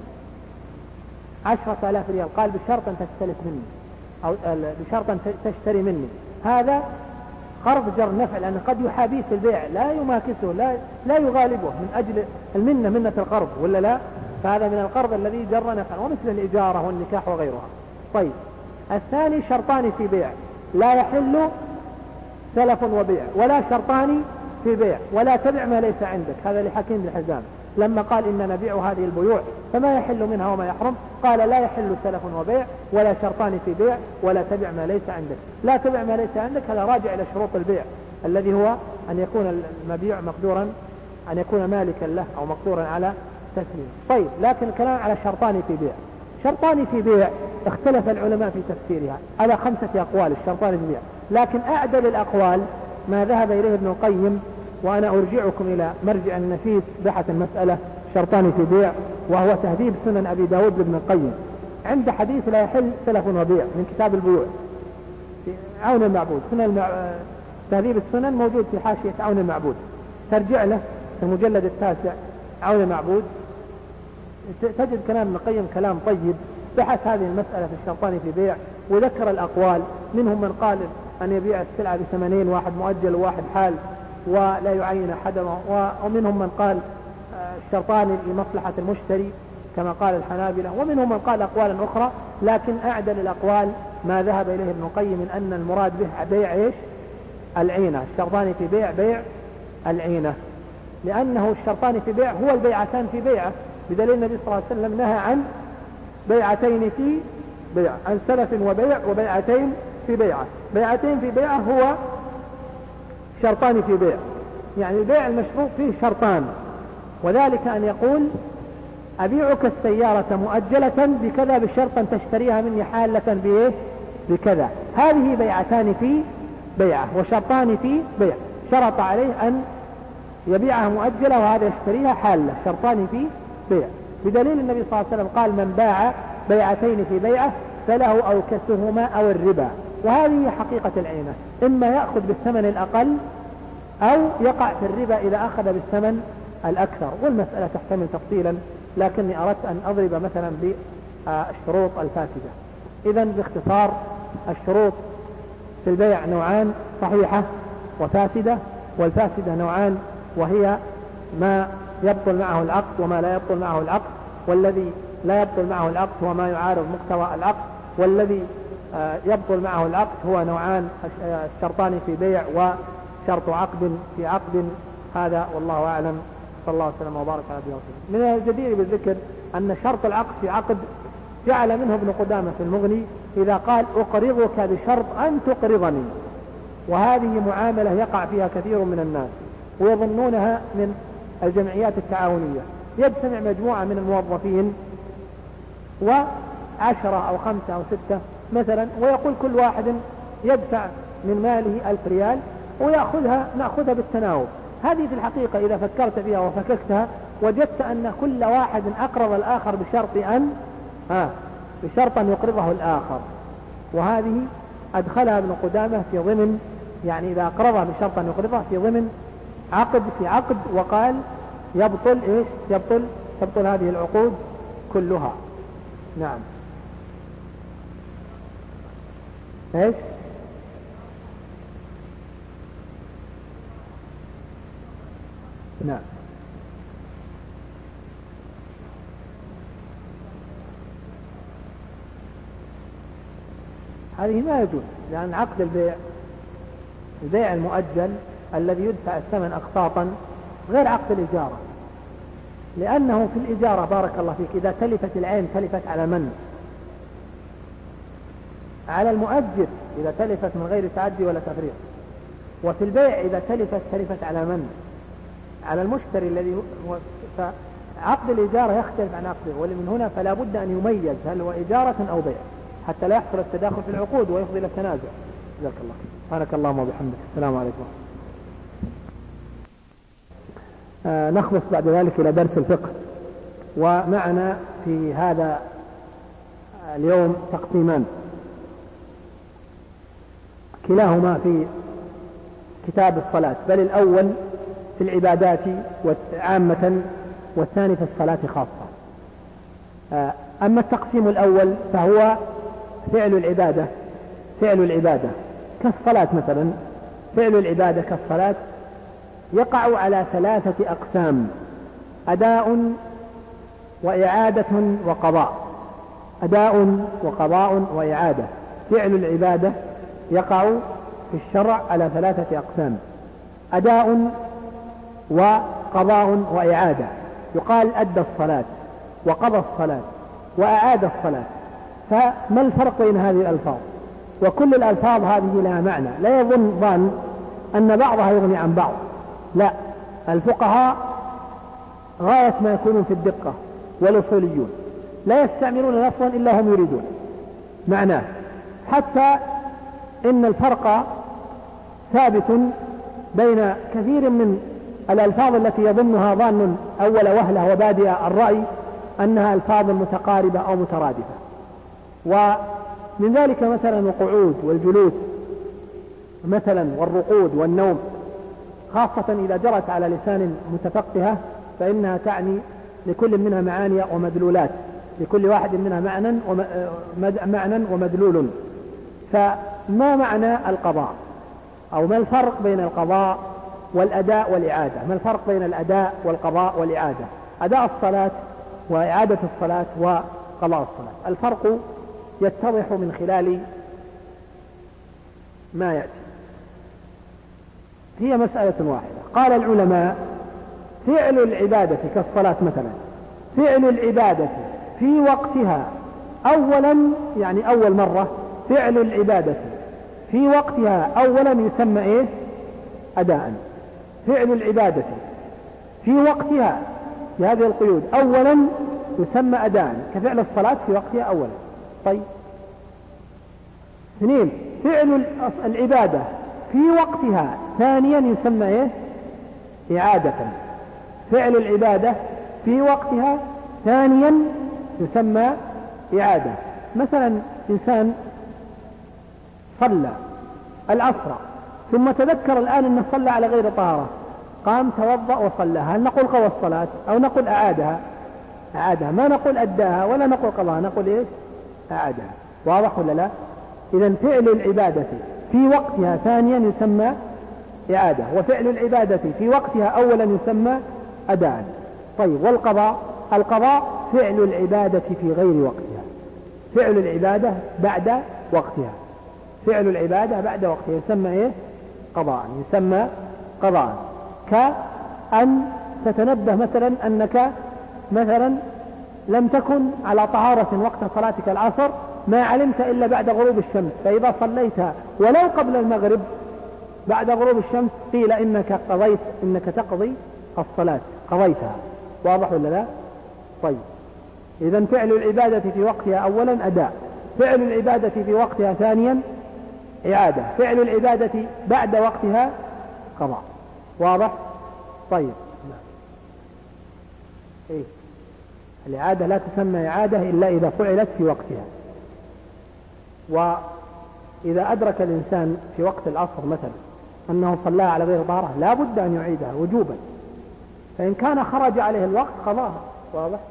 10,000 ريال، قال بشرط أن تستلف مني أو بشرط أن تشتري مني، قرض جر نفع، لأنه قد يحابيه في البيع، لا يماكسه، لا يغالبه من أجل منة القرض، ولا لا؟ فهذا من القرض الذي جر نفعا، ومثل الإجارة والنكاح وغيرها. طيب، الثاني شرطان في بيع، لا يحل سلف وبيع، ولا شرطان في بيع، ولا تبع ما ليس عندك. هذا لحكيم بن حزام لما قال إن نبيع هذه البيوع فما يحل منها وما يحرم، قال لا يحل سلف وبيع، ولا شرطان في بيع، ولا تبع ما ليس عندك. لا تبع ما ليس عندك هذا راجع إلى شروط البيع، الذي هو أن يكون المبيع مقدورا، أن يكون مالكا له أو مقدورا على تسليمه. طيب، لكن الكلام على شرطان في بيع. شرطان في بيع اختلف العلماء في تفسيرها على 5 أقوال الشرطان في بيع، لكن أعدل الأقوال ما ذهب إليه ابن القيم، وأنا أرجعكم إلى مرجع النفيس بحث المسألة شرطان في بيع، وهو تهذيب سنن أبي داود لابن القيم، عند حديث لا يحل سلف وبيع من كتاب البيوع في عون المعبود. تهذيب السنن موجود في حاشية عون المعبود، ترجع له في المجلد 9 عون المعبود، تجد كلام ابن القيم كلام طيب، بحث هذه المسألة في الشرطان في بيع، وذكر الأقوال. منهم من قال أن يبيع السلعة بثمنين، واحد مؤجل وواحد حال ولا يعين أحدا، ومنهم من قال الشرطان لمصلحة المشتري كما قال الحنابلة، ومنهم من قال أقوالا أخرى، لكن أعدل الأقوال ما ذهب إليه ابن القيم من أن المراد به بيع إيش؟ العينة. الشرطان في بيع بيع العينة، لأنه الشرطان في بيع هو البيعتان في بيعة، بدليل النبي صلى الله عليه وسلم نهى عن بيعتين في بيع، عن سلف وبيع وبيعتين في بيعة. بيعتين في بيعة هو شرطان في بيع، يعني البيع المشروط فيه شرطان، وذلك أن يقول أبيعك السيارة مؤجلة بكذا بشرط أن تشتريها مني حالة بإيه؟ بكذا. هذه بيعتان في بيعة وشرطان في بيع، شرط عليه أن يبيعها مؤجلة وهذا يشتريها حالة، شرطان في بيع، بدليل النبي صلى الله عليه وسلم قال من باع بيعتين في بيعة فله أو كسهما أو الربا. وهذه هي حقيقة العينة، إما يأخذ بالثمن الأقل أو يقع في الربا إذا أخذ بالثمن الأكثر، والمسألة تحتمل تفصيلا، لكني أردت أن أضرب مثلا بالشروط الفاسدة. إذا باختصار الشروط في البيع نوعان، صحيحة وفاسدة، والفاسدة نوعان، وهي ما يبطل معه العقد وما لا يبطل معه العقد، والذي لا يبطل معه العقد هو ما يعارض مقتضى العقد، والذي يبطل معه العقد هو نوعان، الشرطان في بيع وشرط عقد في عقد. هذا والله أعلم، صلى الله عليه وسلم وبارك على نبينا محمد. من الجدير بالذكر أن شرط العقد في عقد جعل منه ابن قدامة في المغني إذا قال أقرضك بشرط أن تقرضني، وهذه معاملة يقع فيها كثير من الناس ويظنونها من الجمعيات التعاونية. يجتمع مجموعة من الموظفين و10 أو 5 أو 6 مثلا، ويقول كل واحد يدفع من ماله 1000 ريال نأخذها بالتناوب. هذه في الحقيقة إذا فكرت فيها وفككتها وجدت أن كل واحد أقرض الآخر بشرط أن يقرضه الآخر، وهذه أدخلها ابن قدامة في ضمن، يعني إذا أقرضه بشرط أن يقرضه في ضمن عقد في عقد، وقال يبطل إيش؟ تبطل هذه العقود كلها. نعم. إيش؟ نعم. هذه ما يجوز، لأن عقد البيع المؤجل الذي يدفع الثمن أقساطا غير عقد الإجارة، لأنه في الإجارة بارك الله فيك إذا تلفت العين تلفت على من؟ على المؤجر إذا تلفت من غير تعدي ولا تفريط، وفي البيع إذا تلفت على من؟ على المشتري الذي هو. فعقد الإجارة يختلف عن عقده، ومن هنا فلا بد أن يميز هل هو إجارة أو بيع حتى لا يحصل التداخل في العقود ويفضي إلى التنازع. جزاك الله. بارك اللهم وبحمدك. السلام عليكم. نخلص بعد ذلك إلى درس الفقه، ومعنا في هذا اليوم تقسيمان، كلاهما في كتاب الصلاة، بل الأول في العبادات عامة والثاني في الصلاة خاصة. أما التقسيم الأول فهو فعل العبادة كالصلاة مثلا، فعل العبادة كالصلاة يقع على 3 أقسام: أداء وإعادة وقضاء. أداء وقضاء وإعادة. فعل العبادة يقع في الشرع على 3 أقسام: أداء وقضاء وإعادة. يقال أدى الصلاة وقضى الصلاة وأعاد الصلاة. فما الفرق بين هذه الألفاظ؟ وكل الألفاظ هذه لها معنى، لا يظن ظن أن بعضها يغني عن بعض، لا، الفقهاء غاية ما يكونون في الدقة، والأصوليون لا يستعملون لفظا إلا هم يريدون معناه، حتى إن الفرق ثابت بين كثير من الألفاظ التي يظنها ظان أول وهلة وبادئ الرأي أنها ألفاظ متقاربة أو مترادفة. ومن ذلك مثلا القعود والجلوس مثلا، والرقود والنوم، خاصة إذا جرت على لسان متفقهة فإنها تعني لكل منها معاني ومدلولات، لكل واحد منها معنى ومدلول. فما معنى القضاء، أو ما الفرق بين القضاء والأداء والإعادة؟ ما الفرق بين الأداء والقضاء والإعادة؟ أداء الصلاة وإعادة الصلاة وقضاء الصلاة، الفرق يتضح من خلال ما يأتي. هي مسألة واحدة. قال العلماء: فعل العبادة كالصلاة مثلا، فعل العبادة في وقتها أولا، يعني أول مرة، فعل العبادة في وقتها أولا يسمى إيه؟ أداء. فعل العبادة في وقتها بهذه القيود أولا يسمى أداء، كفعل الصلاة في وقتها أولا. طيب، 2، فعل العبادة في وقتها ثانيا يسمى إيه؟ إعادة. فعل العبادة في وقتها ثانيا يسمى إعادة. مثلا إنسان صلى العصر ثم تذكر الآن أنه صلى على غير طهارة، قام توضأ وصلى، هل نقول قضى الصلاة أو نقول أعادها؟ أعادها، ما نقول أداها ولا نقول قضاها، نقول إيه؟ أعادها. واضح ولا لا؟ إذن فعل العبادة في وقتها ثانيا يسمى إعادة، وفعل العبادة في وقتها أولا يسمى أداء. طيب، والقضاء؟ القضاء فعل العبادة في غير وقتها، فعل العبادة بعد وقتها، فعل العبادة بعد وقتها يسمى إيه؟ قضاء، يسمى قضاء. كأن تتنبه مثلا أنك مثلا لم تكن على طهارة وقت صلاتك العصر، ما علمت إلا بعد غروب الشمس، فإذا صليتها ولو قبل المغرب بعد غروب الشمس قيل إنك قضيت، إنك تقضي الصلاة، قضيتها. واضح ولا لا؟ طيب، إذن فعل العبادة في وقتها أولا أداء، فعل العبادة في وقتها ثانيا إعادة، فعل العبادة بعد وقتها قضاء. واضح؟ طيب، إيه؟ الإعادة لا تسمى إعادة إلا إذا فعلت في وقتها. وإذا أدرك الإنسان في وقت العصر مثلا أنه صلى على غير طهارة لا بد أن يعيدها وجوبا، فإن كان خرج عليه الوقت قضاها. واضح؟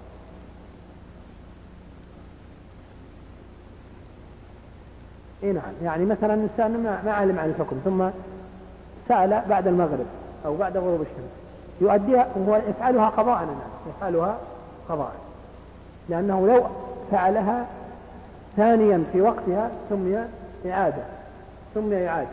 إيه نعم، يعني مثلا الإنسان ما علم عن الحكم ثم سأل بعد المغرب أو بعد غروب الشمس، يؤديها وهو يفعلها قضاء، يفعلها قضاء، لأنه لو فعلها ثانيا في وقتها سمي إعادة، سمي إعادة.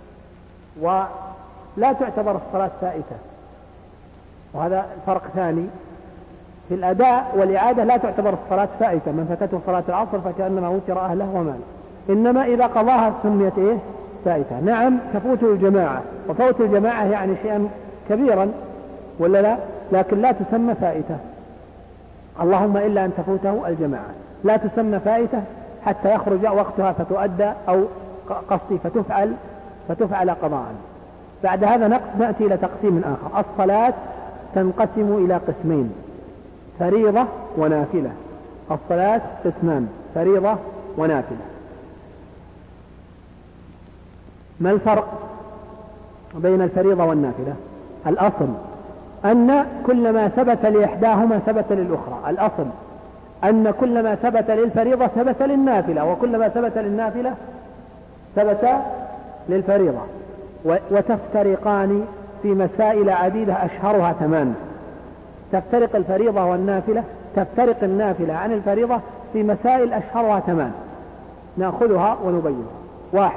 ولا تعتبر الصلاة فائتة، وهذا فرق ثاني في الأداء والإعادة. لا تعتبر الصلاة فائتة، من فاتته صلاة العصر فكأنما وتر أهله وماله، إنما إذا قضاها سميت إيه؟ فائتة. نعم، تفوت الجماعة، وفوت الجماعة يعني شيئا كبيرا ولا لا؟ لكن لا تسمى فائتة، اللهم إلا أن تفوته الجماعة، لا تسمى فائتة حتى يخرج وقتها فتؤدى، أو قصدي فتفعل قضاء. بعد هذا نأتي إلى تقسيم آخر. الصلاة تنقسم إلى قسمين: فريضة ونافلة. الصلاة قسمان: فريضة ونافلة. ما الفرق بين الفريضة والنافلة؟ الأصل أن كل ما ثبت لإحداهما ثبت للأخرى. الأصل أن كل ما ثبت للفريضة ثبت للنافلة، وكل ما ثبت للنافلة ثبت للفريضة. وتفترقان في مسائل عديدة أشهرها 8. تفترق الفريضة والنافلة، تفترق النافلة عن الفريضة في مسائل أشهرها 8 نأخذها ونبينها. 1.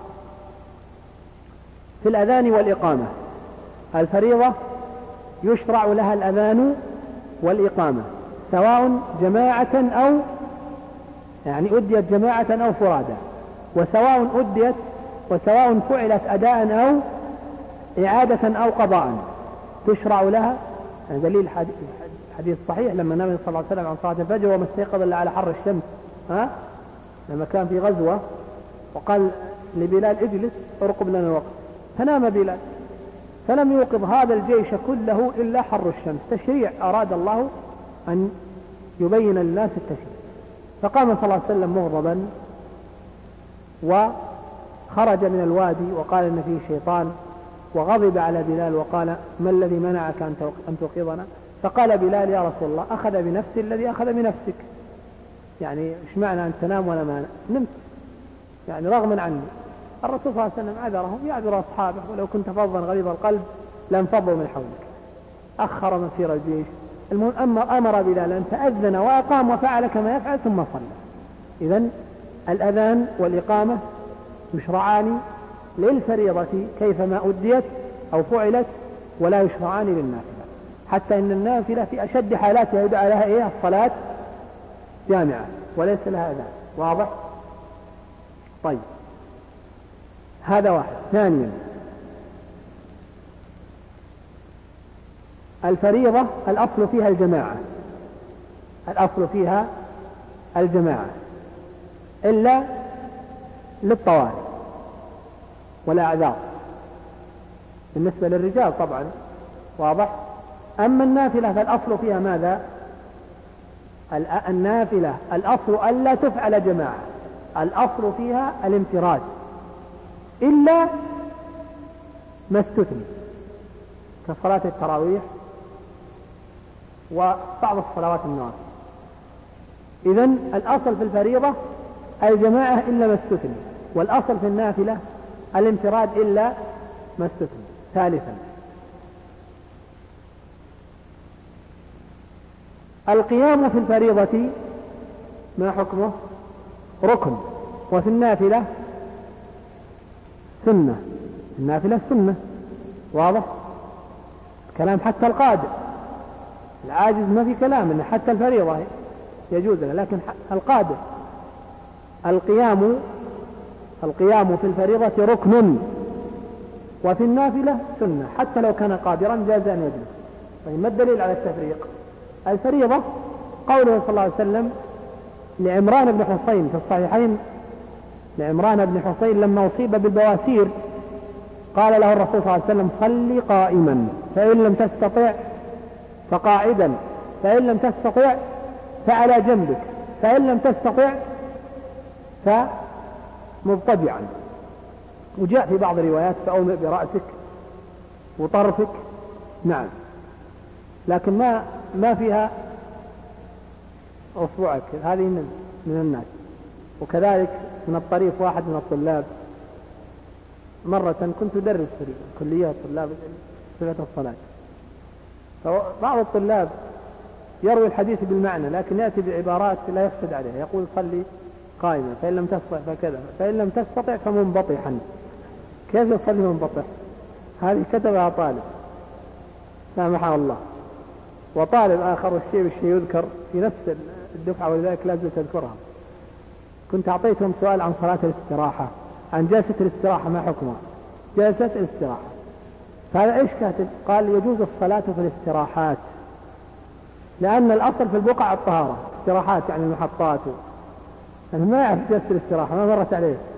في الأذان والإقامة. الفريضة يشرع لها الأذان والإقامة سواء جماعة أو يعني أديت جماعة أو فرادا، وسواء فعلت أداء أو إعادة أو قضاء تشرع لها. يعني دليل الحديث الصحيح لما النبي صلى الله عليه وسلم عن صلاة الفجر وما استيقظ إلا على حر الشمس، لما كان في غزوة وقال لبلال اجلس ارقب لنا الوقت، فنام بلال فلم يوقظ هذا الجيش كله إلا حر الشمس. تشريع أراد الله أن يبين للناس التشريع، فقام صلى الله عليه وسلم مغضبا وخرج من الوادي وقال إن فيه شيطان، وغضب على بلال وقال ما الذي منعك أن توقظنا؟ فقال بلال يا رسول الله أخذ بنفسي الذي أخذ بنفسك، يعني إيش معنى أن تنام ولا ما نمت، يعني رغما عني. الرسول صلى الله عليه وسلم عذرهم يعذر أصحابه، ولو كنت فظا غليظ القلب لانفضوا من حولك. أخر مسير الجيش. المهم أمر بلال أن تأذن وأقام وفعل كما يفعل ثم صلى. إذن الأذان والإقامة يشرعان للفريضة كيفما أديت أو فعلت، ولا يشرعان للنافلة، حتى إن النافلة في أشد حالاتها يدعى لها الصلاة جامعة وليس لها أذان. واضح؟ طيب، هذا واحد. ثانيا، الفريضة الأصل فيها الجماعة إلا للطوارئ والأعذار بالنسبة للرجال طبعا. واضح؟ أما النافلة فالأصل فيها ماذا؟ النافلة الأصل ألا تفعل جماعة، الأصل فيها الانفراد إلا ما استثني كصلاة التراويح وبعض الصلوات النوافل. إذن الأصل في الفريضة الجماعة إلا ما استثني، والأصل في النافلة الانفراد إلا ما استثني. ثالثا، القيام في الفريضة ما حكمه؟ ركن، وفي النافلة سنة. النافلة سنة. واضح؟ كلام حتى القادر، العاجز ما في كلام، إن حتى الفريضة يجوز له، لكن القادر القيام في الفريضة ركن، وفي النافلة سنة، حتى لو كان قادرا جاز أن يجلس. طيب، ما الدليل على التفريق؟ الفريضة قوله صلى الله عليه وسلم لعمران بن حصين في الصحيحين، لعمران بن حصين لما أصيب بالبواسير قال له الرسول صلى الله عليه وسلم صلي قائما، فإن لم تستطع فقاعدا، فإن لم تستطع فعلى جنبك، فإن لم تستطع فمضطجعا. وجاء في بعض الروايات فأومئ برأسك وطرفك. نعم، لكن ما فيها أصبعك، هذه من الناس. وكذلك من الطريف واحد من الطلاب مرة كنت أدرس في كلية الطلاب صفة الصلاة، فبعض الطلاب يروي الحديث بالمعنى لكن يأتي بعبارات لا يفسد عليها، يقول صلي قائما، فإن لم تستطع فكذا، فإن لم تستطع فمنبطحا. كيف يصلي منبطح؟ هذه كتبها طالب سامحه الله، وطالب آخر والشيء يذكر في نفس الدفعة ولذلك لازم تذكرها. كنت أعطيتهم سؤال عن صلاة الاستراحة، عن جلسة الاستراحة ما حكمها؟ جلسة الاستراحة، فهذا إيش كاتب؟ قال يجوز الصلاة في الاستراحات، لأن الأصل في البقع الطهارة، استراحات يعني المحطات، يعني ما يعرف جلسة الاستراحة، ما مرت عليه.